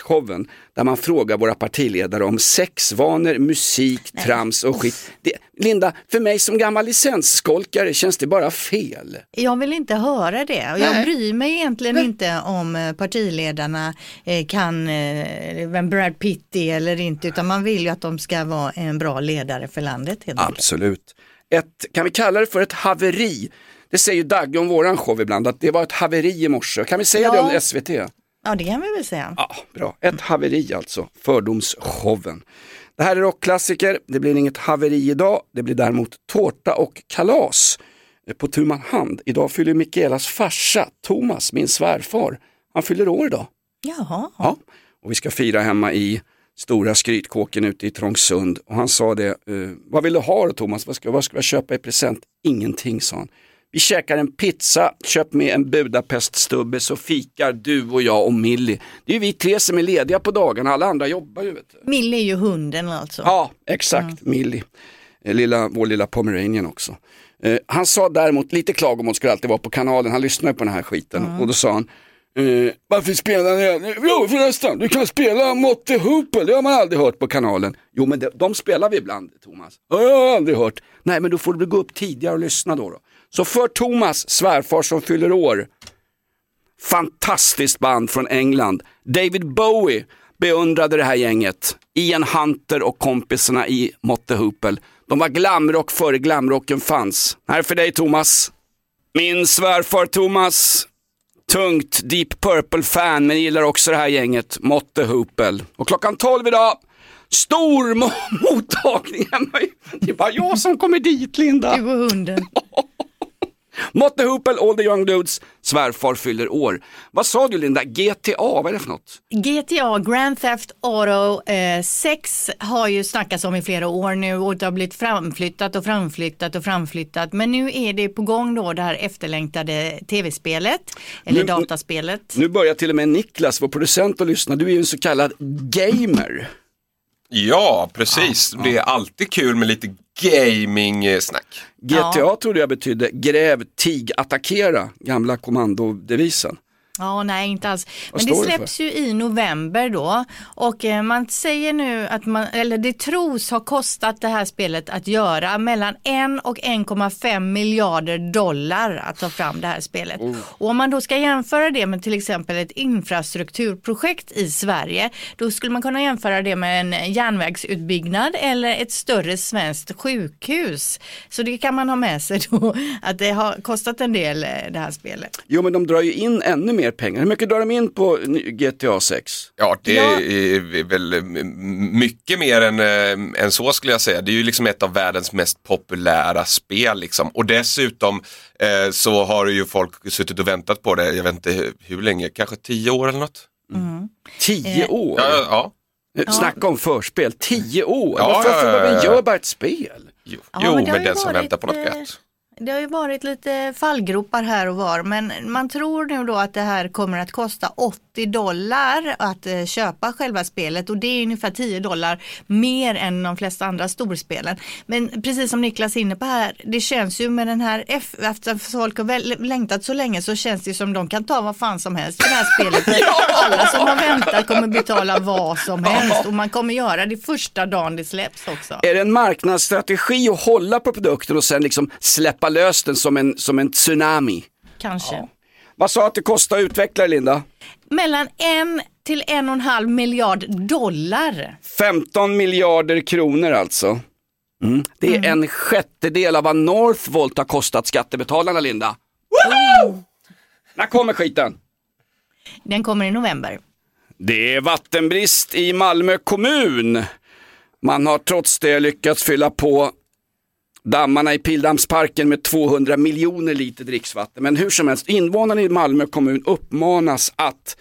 fördomsshowen där man frågar våra partiledare om sexvanor, musik, Nej. trams och skit. Det, Linda, för mig som gammal licensskolkare känns det bara fel. Jag vill inte höra det och jag Nej. bryr mig egentligen Nej. inte om partiledarna kan vem Brad Pitt är eller inte, utan man vill ju att de ska vara en bra ledare för landet. Absolut. Ett, kan vi kalla det för ett haveri? Det säger Dagge om våran show ibland, att det var ett haveri i morse. Kan vi säga ja. det om S V T? Ja, det kan vi väl säga. Ja, bra. Ett haveri alltså, fördomsshowen. Det här är rockklassiker, det blir inget haveri idag, det blir däremot tårta och kalas på tu man hand. Idag fyller Mikaelas farsa, Thomas, min svärfar. Han fyller år idag. Jaha. Ja, och vi ska fira hemma i stora skrytkåken ute i Trångsund. Och han sa det, uh, vad vill du ha då Thomas? Vad ska, vad ska jag köpa i present? Ingenting, sa han. Vi käkar en pizza, köp med en Budapeststubbe så fikar du och jag och Millie. Det är ju vi tre som är lediga på dagarna, alla andra jobbar ju. Vet du. Millie är ju hunden alltså. Ja, exakt, mm. Millie. Lilla, vår lilla Pomeranian också. Uh, han sa däremot, lite klagomål skulle alltid vara på kanalen, han lyssnade på den här skiten mm. och då sa han, Uh, varför spelar ni? Jo förresten, du kan spela Motte Hoople. Det har man aldrig hört på kanalen. Jo men de, de spelar vi ibland, Thomas. Jag har aldrig hört. Nej men då får du gå upp tidigare och lyssna då, då. Så för Thomas, svärfar som fyller år, fantastiskt band från England. David Bowie beundrade det här gänget. Ian Hunter och kompisarna i Motte Hoople. De var glamrock före glamrocken fanns. Här för dig Thomas. Min svärfar Thomas, tungt Deep Purple-fan, men gillar också det här gänget, Motte Hoople. Och klockan tolv idag, stor mo- mottagning hemma. Det är bara jag som kommer dit, Linda. Du och hunden. Motte Hoople, All the Young Dudes, svärfar fyller år. Vad sa du Linda? G T A, vad är det för något? G T A, Grand Theft Auto eh, sex har ju snackats om i flera år nu och det har blivit framflyttat och framflyttat och framflyttat. Men nu är det på gång då det här efterlängtade tv-spelet eller nu, dataspelet. Nu börjar till och med Niklas, vår producent, att lyssna. Du är ju en så kallad gamer. Ja, precis. Ja, det är alltid kul med lite gaming-snack. G T A ja. trodde jag betydde gräv, tig, attackera, gamla kommandodevisen. Ja, nej inte alls. Men det släpps det ju i november då och eh, man säger nu att man, eller det tros ha kostat det här spelet att göra mellan en och en komma fem miljarder dollar att ta fram det här spelet. Oh. Och om man då ska jämföra det med till exempel ett infrastrukturprojekt i Sverige, då skulle man kunna jämföra det med en järnvägsutbyggnad eller ett större svenskt sjukhus. Så det kan man ha med sig då, att det har kostat en del det här spelet. Jo, men de drar ju in ännu mer pengar. Hur mycket drar de in på G T A sex? Ja, det ja. är väl mycket mer än, äh, än så skulle jag säga. Det är ju liksom ett av världens mest populära spel liksom. Och dessutom äh, så har ju folk suttit och väntat på det, jag vet inte hur, hur länge, kanske tio år eller något. Mm. Tio eh. år? Ja, ja. Snacka om förspel, tio år. Ja, Varför ja, ja, ja. gör bara ett spel? Jo, ja, jo men, men den som varit, väntar på något gött. Det har ju varit lite fallgropar här och var, men man tror nu då att det här kommer att kosta åttio dollar att eh, köpa själva spelet och det är ungefär tio dollar mer än de flesta andra storspelen. Men precis som Niklas är inne på här, det känns ju med den här, F- efter att folk har väl, längtat så länge så känns det som de kan ta vad fan som helst för det här spelet. Alla som har väntat kommer betala vad som helst och man kommer göra det första dagen det släpps också. Är det en marknadsstrategi att hålla på produkten och sen liksom släppa lös den som en, som en tsunami? Kanske. Ja. Vad sa att det kostar att utveckla, Linda? Mellan en till en och en halv miljard dollar. femton miljarder kronor alltså. Mm. Det är mm. en sjättedel av vad Northvolt har kostat skattebetalarna, Linda. Mm. När kommer skiten? Den kommer i november. Det är vattenbrist i Malmö kommun. Man har trots det lyckats fylla på dammarna i Pildammsparken med tvåhundra miljoner liter dricksvatten. Men hur som helst, invånarna i Malmö kommun uppmanas att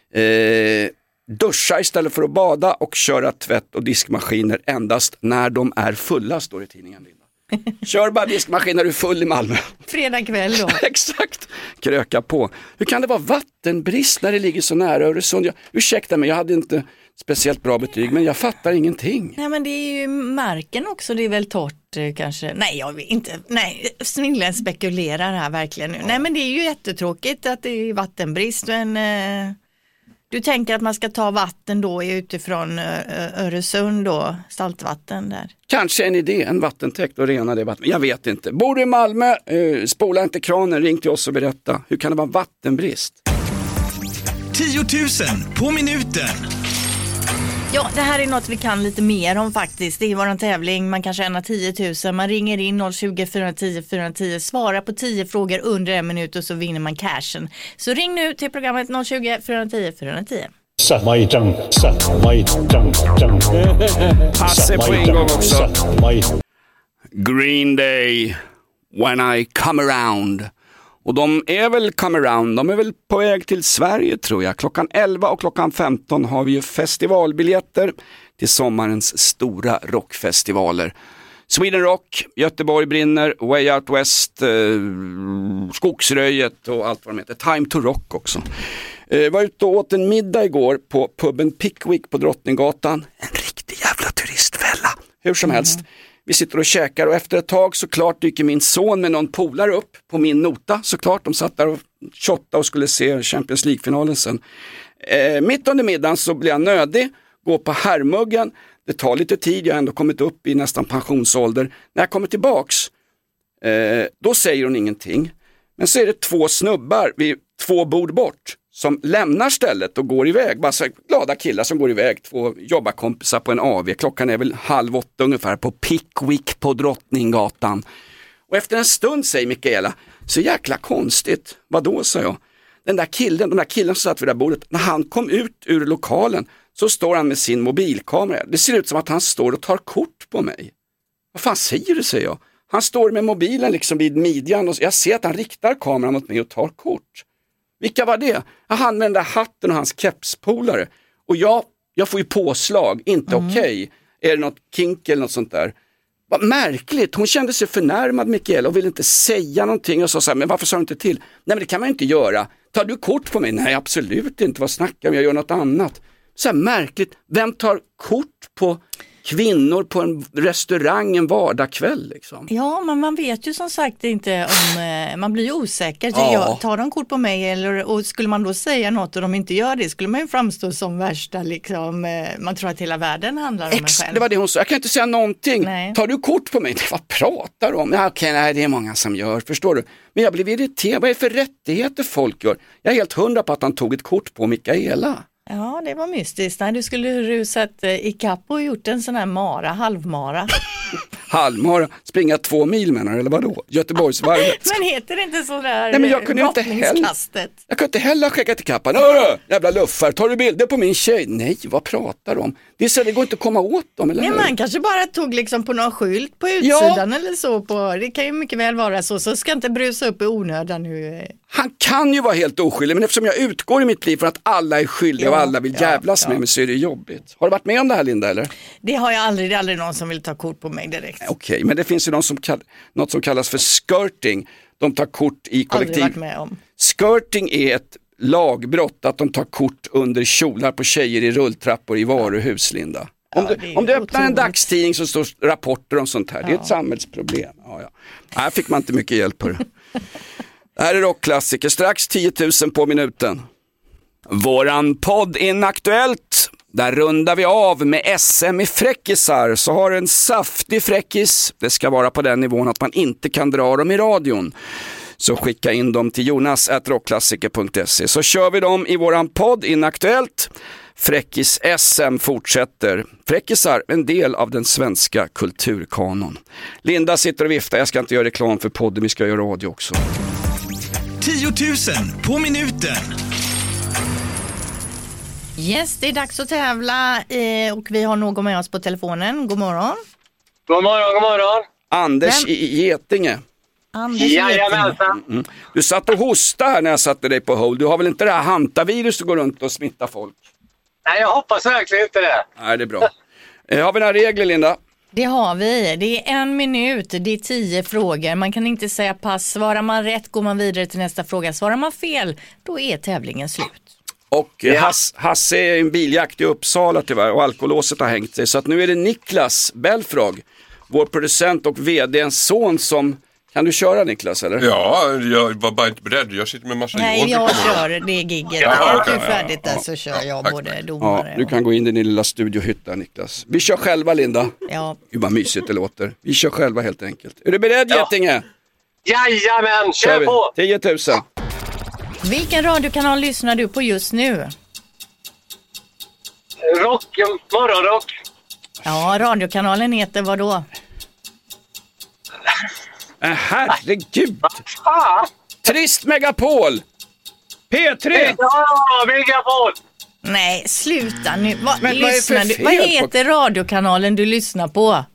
eh, duscha istället för att bada och köra tvätt- och diskmaskiner endast när de är fulla, står det i tidningen, Linda. Kör bara diskmaskin när du är full i Malmö. Fredag kväll då. Exakt, kröka på. Hur kan det vara vattenbrist när det ligger så nära Öresund? Jag, ursäkta mig, jag hade inte speciellt bra betyg, men jag fattar ingenting. Nej, men det är ju marken också, det är väl torrt kanske. Nej, jag vet inte. Nej, Snillen spekulerar här verkligen nu. Ja. Nej, men det är ju jättetråkigt att det är vattenbrist, men eh, Du tänker att man ska ta vatten då utifrån Öresund då, saltvatten där? Kanske en idé, en vattentäkt och rena det vatten. Jag vet inte. Bor du i Malmö, eh, spola inte kranen, ring till oss och berätta. Hur kan det vara vattenbrist? tio tusen på minuten. Ja, det här är något vi kan lite mer om faktiskt. Det är våran tävling, man kan tjäna tio tusen. Man ringer in noll tjugo, fyra tio, fyra tio, svarar på tio frågor under en minut och så vinner man cashen. Så ring nu till programmet noll tjugo, fyra tio, fyra tio. Hasse på en gång också. Green Day, When I Come Around. Och de är väl come around, de är väl på väg till Sverige tror jag. Klockan elva och klockan femton har vi ju festivalbiljetter till sommarens stora rockfestivaler. Sweden Rock, Göteborg brinner, Way Out West, eh, Skogsröjet och allt vad de heter. Time to Rock också. Eh, var ute och åt en middag igår på puben Pickwick på Drottninggatan. En riktig jävla turistfälla. Hur som helst. Mm. Vi sitter och käkar och efter ett tag såklart dyker min son med någon polare upp på min nota. Såklart, de satt där och shottade och skulle se Champions League-finalen sen. Eh, mitt under middagen så blir jag nödig, går på herrmuggen. Det tar lite tid, jag har ändå kommit upp i nästan pensionsålder. När jag kommer tillbaks, eh, då säger hon ingenting. Men så är det två snubbar vid två bord bort som lämnar stället och går iväg. Bara så glada killar som går iväg. Två jobbarkompisar på en A V. Klockan är väl halv åtta ungefär på Pickwick på Drottninggatan. Och efter en stund säger Mikaela, så jäkla konstigt. Vadå, sa jag. Den där killen, de där killen som satt vid det där bordet, när han kom ut ur lokalen så står han med sin mobilkamera. Det ser ut som att han står och tar kort på mig. Vad fan säger du, säger jag. Han står med mobilen liksom vid midjan och jag ser att han riktar kameran mot mig och tar kort. Vilka var det? Han med den där hatten och hans kepspolare. Och jag, jag får ju påslag, inte mm. okej. Okay. Är det något kink eller något sånt där? Vad märkligt, hon kände sig förnärmad Mikaela och ville inte säga någonting och sa så här, men varför sa du inte till? Nej, men det kan man inte göra. Tar du kort på mig? Nej, absolut inte. Vad snackar om? Jag gör något annat. Så här märkligt, vem tar kort på kvinnor på en restaurang en vardagskväll liksom? Ja, men man vet ju som sagt inte om, eh, man blir ju osäker. Ja. Jag, tar de kort på mig eller, och skulle man då säga något och de inte gör det, skulle man ju framstå som värsta liksom, eh, man tror att hela världen handlar om Ex, en själv. Det var det hon sa, jag kan inte säga någonting. Nej. Tar du kort på mig? Vad pratar du om? Ja, okej, nej, det är många som gör, förstår du? Men jag blev irriterad, vad är det för rättigheter folk gör? Jag är helt hundra på att han tog ett kort på Mikaela. Ja, det var mystiskt. Nej, du skulle rusat i kapp och gjort en sån här mara, halvmara. Halvmara, springa två mil menar eller vadå? Göteborgsvarvet. Men heter det inte sådär? Nej, men jag kunde inte heller. Jag kunde inte heller skicka till kappan. Åh, jävla luffar, tar du bilder på min tjej? Nej, vad pratar du om? Det är så det går inte att komma åt dem, eller? Nej, man kanske bara tog liksom på någon skylt på utsidan ja. Eller så på. Det kan ju mycket väl vara så, så ska inte brusa upp i onödan nu. Han kan ju vara helt oskyldig, men eftersom jag utgår i mitt liv för att alla är skyldiga ja, och alla vill ja, jävlas ja. med mig så är det jobbigt. Har du varit med om det här, Linda, eller? Det har jag aldrig, det är aldrig någon som vill ta kort på mig direkt. Okej, okay, men det finns ju någon som kall, något som kallas för skirting. De tar kort i kollektiv. Aldrig varit med om. Skirting är ett lagbrott, att de tar kort under kjolar på tjejer i rulltrappor i varuhus, Linda. Om, ja, du, om du öppnar otroligt. En dagstidning så står rapporter om sånt här. Ja. Det är ett samhällsproblem. Ja, ja. Här fick man inte mycket hjälp på det. Det här är rockklassiker. Strax tio tusen på minuten. Våran podd Inaktuellt. Där rundar vi av med S M i fräckisar. Så har en saftig fräckis. Det ska vara på den nivån att man inte kan dra dem i radion. Så skicka in dem till jonas at rockklassiker punkt se. Så kör vi dem i våran podd Inaktuellt. Fräckis S M fortsätter. Fräckisar, en del av den svenska kulturkanon. Linda sitter och viftar. Jag ska inte göra reklam för podden, vi ska göra radio också. tio tusen på minuten. Yes, det är dags att tävla eh, och vi har någon med oss på telefonen. God morgon. God morgon, god morgon. Anders Vem? i Getinge. Anders i Getinge. Mm. Du satt och hostade här när jag satte dig på hold. Du har väl inte det här hantavirus att gå runt och smitta folk? Nej, jag hoppas verkligen inte det. Nej, det är bra. eh, har vi några regler, Linda? Det har vi. Det är en minut. Det är tio frågor. Man kan inte säga pass. Svarar man rätt går man vidare till nästa fråga. Svarar man fel, då är tävlingen slut. Och ja. Hass, Hasse är en biljakt i Uppsala tyvärr och alkolåset har hängt sig. Så att nu är det Niklas Belfrog, vår producent och vdns son, som Kan du köra Niklas eller? Ja, jag var bara inte beredd. Jag sitter med massa Nej, yoghurt jag på mig. kör det gigget. Ja, Är ja, du ja, färdigt ja, där ja. så kör jag Tack. både domare Ja, du kan gå in i din lilla studiohytt där Niklas. Vi kör själva Linda. Ja. Hur bara mysigt det låter. Vi kör själva helt enkelt. Är du beredd Ja. Getinge? Jajamän, Kör kör vi. på! tio tusen. Vilken radiokanal lyssnar du på just nu? Rock, morgonrock. Ja, radiokanalen heter vad då? Äh, herregud. Ah, Trist Megapol. P tre. ja, Megapol. Nej, sluta nu. Vad, Men vad är det lyssnar för du? fel Vad på- heter radiokanalen du lyssnar på? Ah,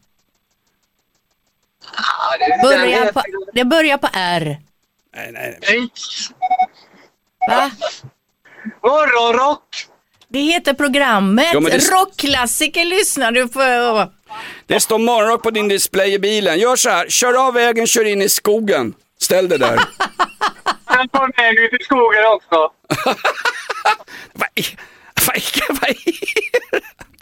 det, Börjar den på, det börjar på R. Nej, nej, nej. Va? Morgonrock. Det heter programmet. Ja, men det- Rockklassiker lyssnar du på. Det står morgonrock på din display i bilen. Gör så här, kör av vägen, kör in i skogen. Ställ det där. Den på väg ut i skogen också. Vad är- vad är- vad är det?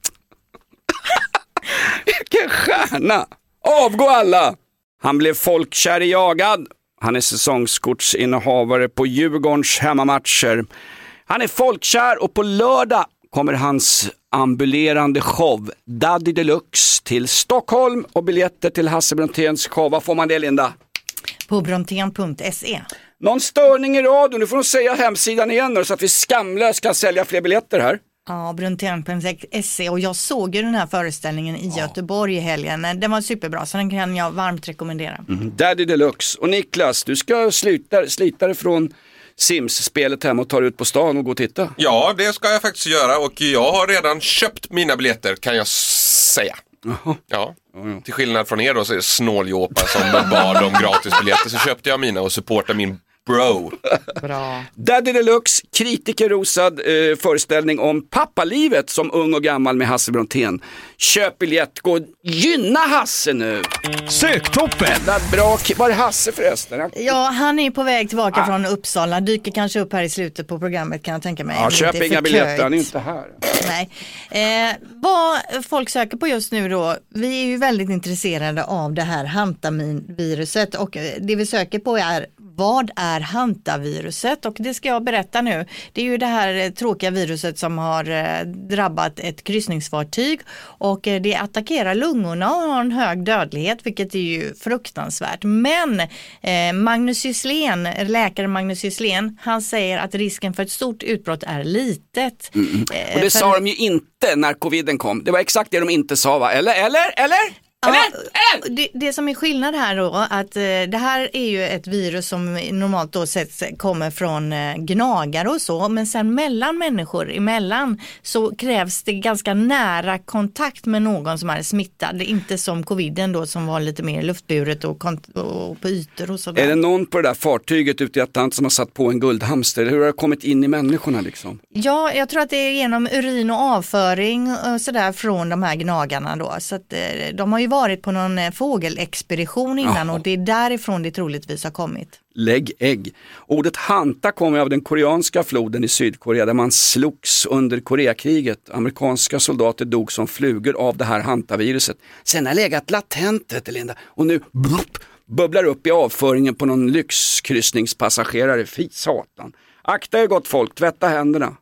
Vilken stjärna. Avgå alla. Han blev folkkär jagad. Han är säsongskortsinnehavare på Djurgårdens hemmamatcher. Han är folkkär och på lördag kommer hans ambulerande show Daddy Deluxe till Stockholm och biljetter till Hasse Bronténs show. Vad får man det Linda? På brontén punkt se. Någon störning i radion, nu får de säga hemsidan igen nu, så att vi skamlöst kan sälja fler biljetter här. Ja, brontén punkt se, och jag såg ju den här föreställningen i Göteborg i helgen. Den var superbra, så den kan jag varmt rekommendera. Mm. Daddy Deluxe. Och Niklas, du ska sluta, slita dig från Sims-spelet hem och ta dig ut på stan och gå och titta. Ja, det ska jag faktiskt göra och jag har redan köpt mina biljetter kan jag säga. Jaha. Ja, till skillnad från er då så är det snåljåpa som bad om gratisbiljetter, så köpte jag mina och supportar min bro. Bra. Daddy Deluxe, kritikerrosad eh, föreställning om pappalivet som ung och gammal med Hasse Brontén. Köp biljett, gå och gynna Hasse nu. Söktoppen! Bra, var är Hasse förresten? Ja, han är på väg tillbaka ah. från Uppsala. Dyker kanske upp här i slutet på programmet, kan jag tänka mig. Ja, köp inga biljetter, han är inte här. Nej. Eh, vad folk söker på just nu då, vi är ju väldigt intresserade av det här hantaviruset, och det vi söker på är vad är hantaviruset, och det ska jag berätta nu. Det är ju det här tråkiga viruset som har drabbat ett kryssningsfartyg, och det attackerar lungorna och har en hög dödlighet, vilket är ju fruktansvärt. Men eh, Magnus Gysslén, läkare Magnus Gysslén, han säger att risken för ett stort utbrott är litet. Mm. Och det sa de ju inte när coviden kom. Det var exakt det de inte sa, va? Eller, eller, eller? Ja, det, det som är skillnad här då, att eh, det här är ju ett virus som normalt då sett kommer från eh, gnagare och så, men sen mellan människor emellan så krävs det ganska nära kontakt med någon som är smittad. Det är inte som coviden då som var lite mer luftburet och, kont- och på ytor och sådär. Är det någon på det där fartyget ute i Atlanten som har satt på en guldhamster? Hur har det kommit in i människorna liksom? Ja, jag tror att det är genom urin och avföring och sådär från de här gnagarna då. Så att eh, de har ju varit på någon fågelexpedition innan. Jaha. Och det är därifrån det troligtvis har kommit. Lägg ägg. Ordet hanta kommer av den koreanska floden i Sydkorea där man slogs under Koreakriget. Amerikanska soldater dog som flugor av det här hantaviruset. Sen har legat latent, vet du, Linda. Och nu blup, bubblar upp i avföringen på någon lyxkryssningspassagerare. Fy satan. Akta er gott folk, tvätta händerna.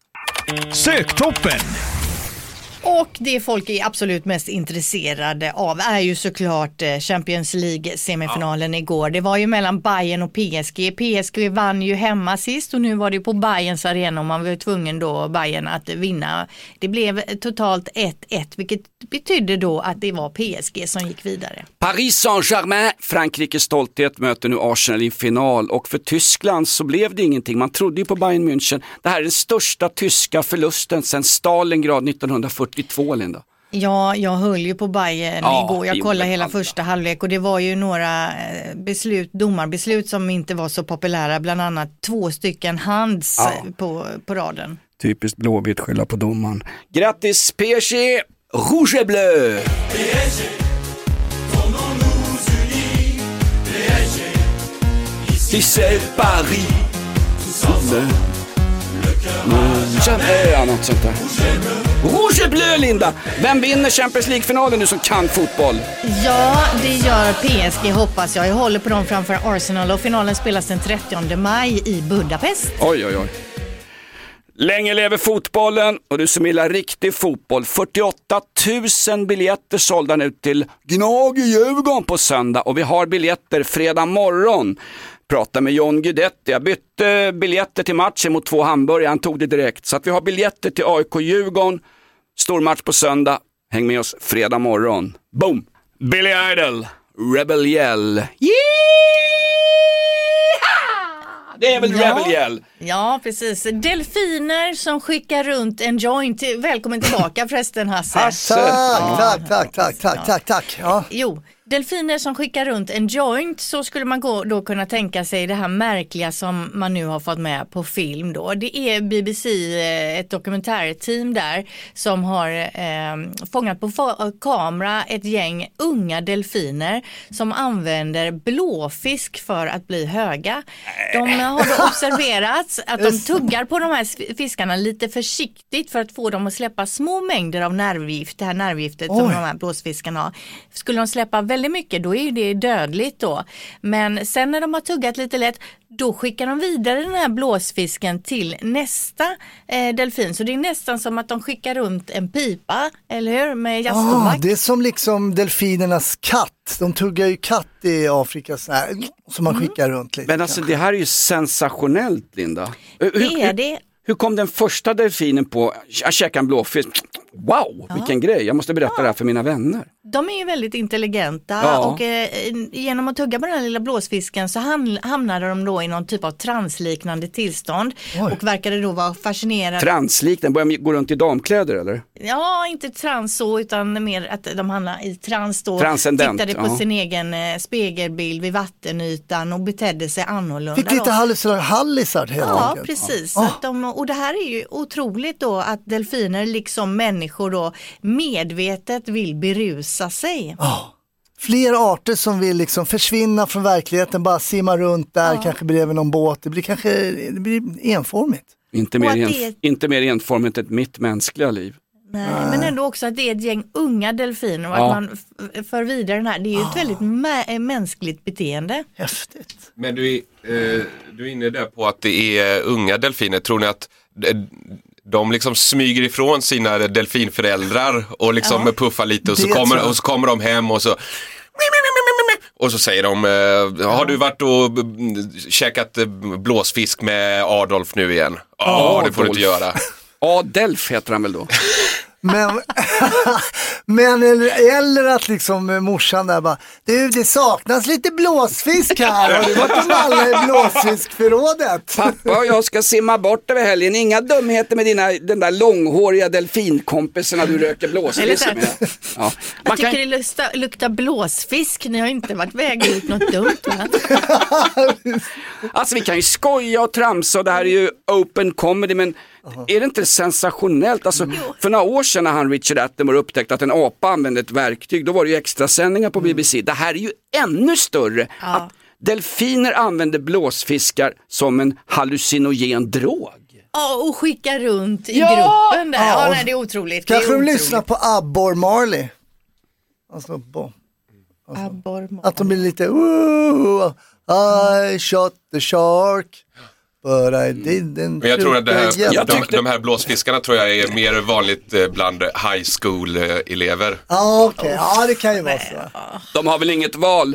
Söktoppen! Och det folk är absolut mest intresserade av är ju såklart Champions League-semifinalen ja. igår. Det var ju mellan Bayern och P S G. P S G vann ju hemma sist, och nu var det på Bayerns arena och man var tvungen då Bayern att vinna. Det blev totalt ett ett, vilket betydde då att det var P S G som gick vidare. Paris Saint-Germain, Frankrikes stolthet, möter nu Arsenal i final, och för Tyskland så blev det ingenting. Man trodde ju på Bayern München. Det här är den största tyska förlusten sedan Stalingrad nittonhundrafyrtiotvå, Linda. Ja, jag höll ju på Bayern ja, igår. Jag kollade hela första halvlek, och det var ju några beslut, domarbeslut som inte var så populära. Bland annat två stycken hands ja. på, på raden. Typiskt blåvitt, skälla på domaren. Grattis P S G, Rouge et Bleu! Ici c'est Paris, Mm, ja, något sånt där. Rouge et bleu, Linda! Vem vinner Champions League-finalen nu som kan fotboll? Ja, det gör P S G, hoppas jag. Jag håller på dem framför Arsenal och finalen spelas den trettionde maj i Budapest. Oj, oj, oj. Länge lever fotbollen och du som gillar riktig fotboll. fyrtioåtta tusen biljetter sålda nu till Gnag i Djurgården på söndag och vi har biljetter fredag morgon. Prata med John Guidetti. Jag bytte biljetter till matchen mot två hamburgare. Han tog det direkt. Så att vi har biljetter till A I K Djurgården. Stor match på söndag. Häng med oss fredag morgon. Boom! Billy Idol. Rebel Yell. Yeah! Det är väl ja. Rebel Yell. Ja, precis. Delfiner som skickar runt en joint. Välkommen tillbaka förresten, Hasse. Hasse. Tack, ja. tack, tack, tack, tack, tack, tack. Ja. Jo, delfiner som skickar runt en joint, så skulle man gå, då kunna tänka sig det här märkliga som man nu har fått med på film då. Det är B B C, ett dokumentärteam där, som har eh, fångat på fa- kamera ett gäng unga delfiner som använder blåfisk för att bli höga. De har då observerat att de tuggar på de här fiskarna lite försiktigt för att få dem att släppa små mängder av nervgift, det här nervgiftet Oj. som de här blåsfiskarna har. Skulle de släppa väldigt mycket, då är det dödligt då. Men sen när de har tuggat lite lätt, då skickar de vidare den här blåsfisken till nästa eh, delfin. Så det är nästan som att de skickar runt en pipa, eller hur? Med jazztobak. Ah, det är som liksom delfinernas katt. De tuggar ju katt i Afrika så här, som man skickar mm. runt lite. Men alltså kanske. Det här är ju sensationellt, Linda. Hur, det är det. Hur kom den första delfinen på att käka en blåfisk? Wow, ja. Vilken grej. Jag måste berätta ja. det här för mina vänner. De är ju väldigt intelligenta ja. och eh, genom att tugga på den här lilla blåsfisken så ham- hamnade de då i någon typ av transliknande tillstånd. Oj. Och verkade då vara fascinerade. Transliknande? Börjar de gå runt i damkläder eller? Ja, inte trans så, utan mer att de hamnade i trans då. Transcendent. Tittade på ja. sin egen eh, spegelbild vid vattenytan och betedde sig annorlunda. Fick lite hallisar, hallisar helt Ja, enkelt. precis. Ja. Att de, och det här är ju otroligt då att delfiner liksom människor då medvetet vill berusa sig. Ja. Fler arter som vill liksom försvinna från verkligheten, bara simma runt där, ja. kanske bredvid någon båt. Det blir kanske det blir enformigt. Inte mer, en, det... inte mer enformigt än mitt mänskliga liv. Nej, Nej, men ändå också att det är ett gäng unga delfiner och ja. att man f- för vidare den här. Det är ju ett väldigt mä- mänskligt beteende. Häftigt. Men du är, eh, du är inne där på att det är unga delfiner. Tror ni att de liksom smyger ifrån sina delfinföräldrar och liksom ja. puffar lite och så, kommer, och så kommer de hem och så och så säger de eh, har du varit och käkat blåsfisk med Adolf nu igen? Ja, oh, det får du inte göra. Adelf heter han väl då? Men, men eller, eller att liksom morsan där bara, du, det saknas lite blåsfisk här. Har du varit med alla i blåsfiskförrådet? Pappa och jag ska simma bort över helgen. Inga dumheter med dina, den där långhåriga delfinkompisarna du röker blåsfisk med. Ja. Jag tycker kan... det luktar, luktar blåsfisk. Ni har inte varit väg ut något dumt, va? Alltså vi kan ju skoja och tramsa och det här är ju open comedy, men Aha. är det inte sensationellt? Alltså, mm. för några år sedan när han Richard Attenborough upptäckte att en apa använde ett verktyg, då var det ju extra sändningar på mm. B B C. Det här är ju ännu större. Ja. Att delfiner använder blåsfiskar som en hallucinogen drog. Ja, och skickar runt i ja! gruppen där. Ja, ja nej, det är otroligt. Kanske de lyssnar på Abbor Marley. Alltså, bo. Alltså, Abbor Marley. Att de blir lite ooh, I shot the shark. But I didn't. Men jag tror att det här, de, de här blåsfiskarna tror jag är mer vanligt bland high school elever. Ah, okej, okay. Ja, det kan ju vara så. De har väl inget val.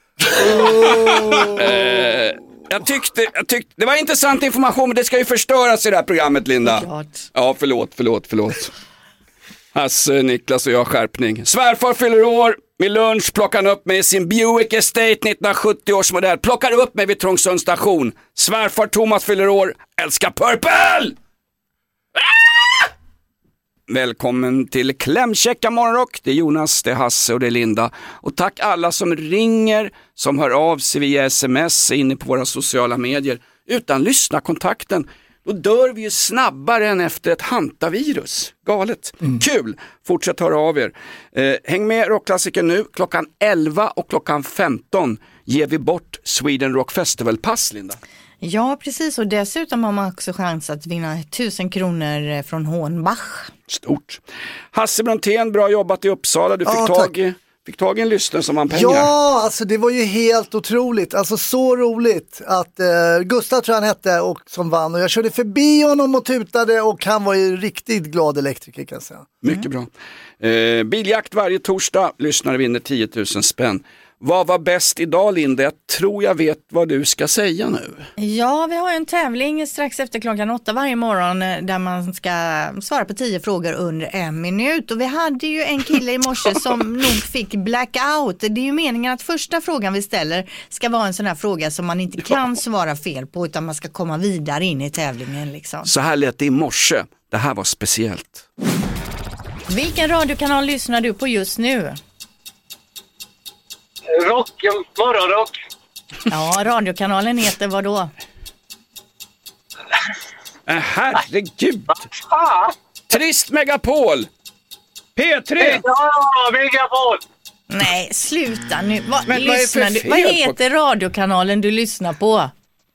Oh. eh, jag, tyckte, jag tyckte det var intressant information, men det ska ju förstöras i det här programmet, Linda. Klart. Ja, förlåt, förlåt, förlåt. Hasse, Niklas och jag skärpning. Svärfar fyller år. Med lunch plockar han upp mig i sin Buick Estate nittonhundrasjuttio års modell. Plockar upp mig vid Trångsunds station. Svärfar Thomas fyller år. Älskar Purple! Ah! Välkommen till Klämkäcka morgonrock. Det är Jonas, det är Hasse och det är Linda. Och tack alla som ringer, som hör av sig via sms inne på våra sociala medier. Utan lyssna kontakten Då dör vi ju snabbare än efter ett hantavirus. Galet. Mm. Kul! Fortsätt höra av er. Eh, häng med rockklassiker nu. Klockan elva och klockan femton ger vi bort Sweden Rock Festival-pass, Linda. Ja, precis. Och dessutom har man också chans att vinna tusen kronor från Hornbach. Stort. Hasse Brontén, bra jobbat i Uppsala. Du fick, ja, tag, i, fick tag i en lyssnare som vann pengar. Ja, alltså det var ju helt otroligt. Alltså så roligt att eh, Gustav tror han hette och som vann. Och jag körde förbi honom och tutade och han var ju riktigt glad elektriker, kan jag säga. Mycket bra. Eh, biljakt varje torsdag. Lyssnare vinner tio tusen spänn. Vad var bäst idag, Linda? Jag tror jag vet vad du ska säga nu. Ja, vi har en tävling strax efter klockan åtta varje morgon där man ska svara på tio frågor under en minut. Och vi hade ju en kille i morse som nog fick blackout. Det är ju meningen att första frågan vi ställer ska vara en sån här fråga som man inte kan svara fel på, utan man ska komma vidare in i tävlingen liksom. Så här lät det i morse. Det här var speciellt. Vilken radiokanal lyssnar du på just nu? Rock, morgonrock. Ja, radiokanalen heter vad då? Äh, herregud. Trist Megapol. P tre. Ja, Megapol. Nej, sluta nu. Vad, Men vad, lyssnar du? Vad heter på... radiokanalen du lyssnar på?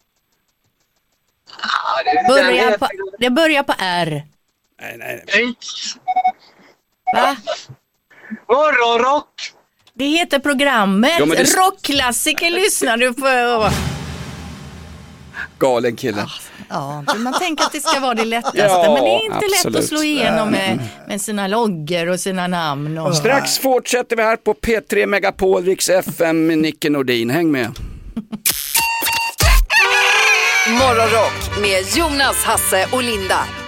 Ja, det, börjar på, det börjar på R. Nej, nej, nej. Va? Morgonrock. Det heter programmet. Ja, det... Rockklassiker lyssnar du på. Galen kille. Ja, man tänker att det ska vara det lättaste. Ja, men det är inte absolut lätt att slå igenom med, med sina loggor och sina namn. Och... Strax fortsätter vi här på P tre Megapol Rix F M med Nicke Nordin. Häng med. Morgonrock med Jonas, Hasse och Linda.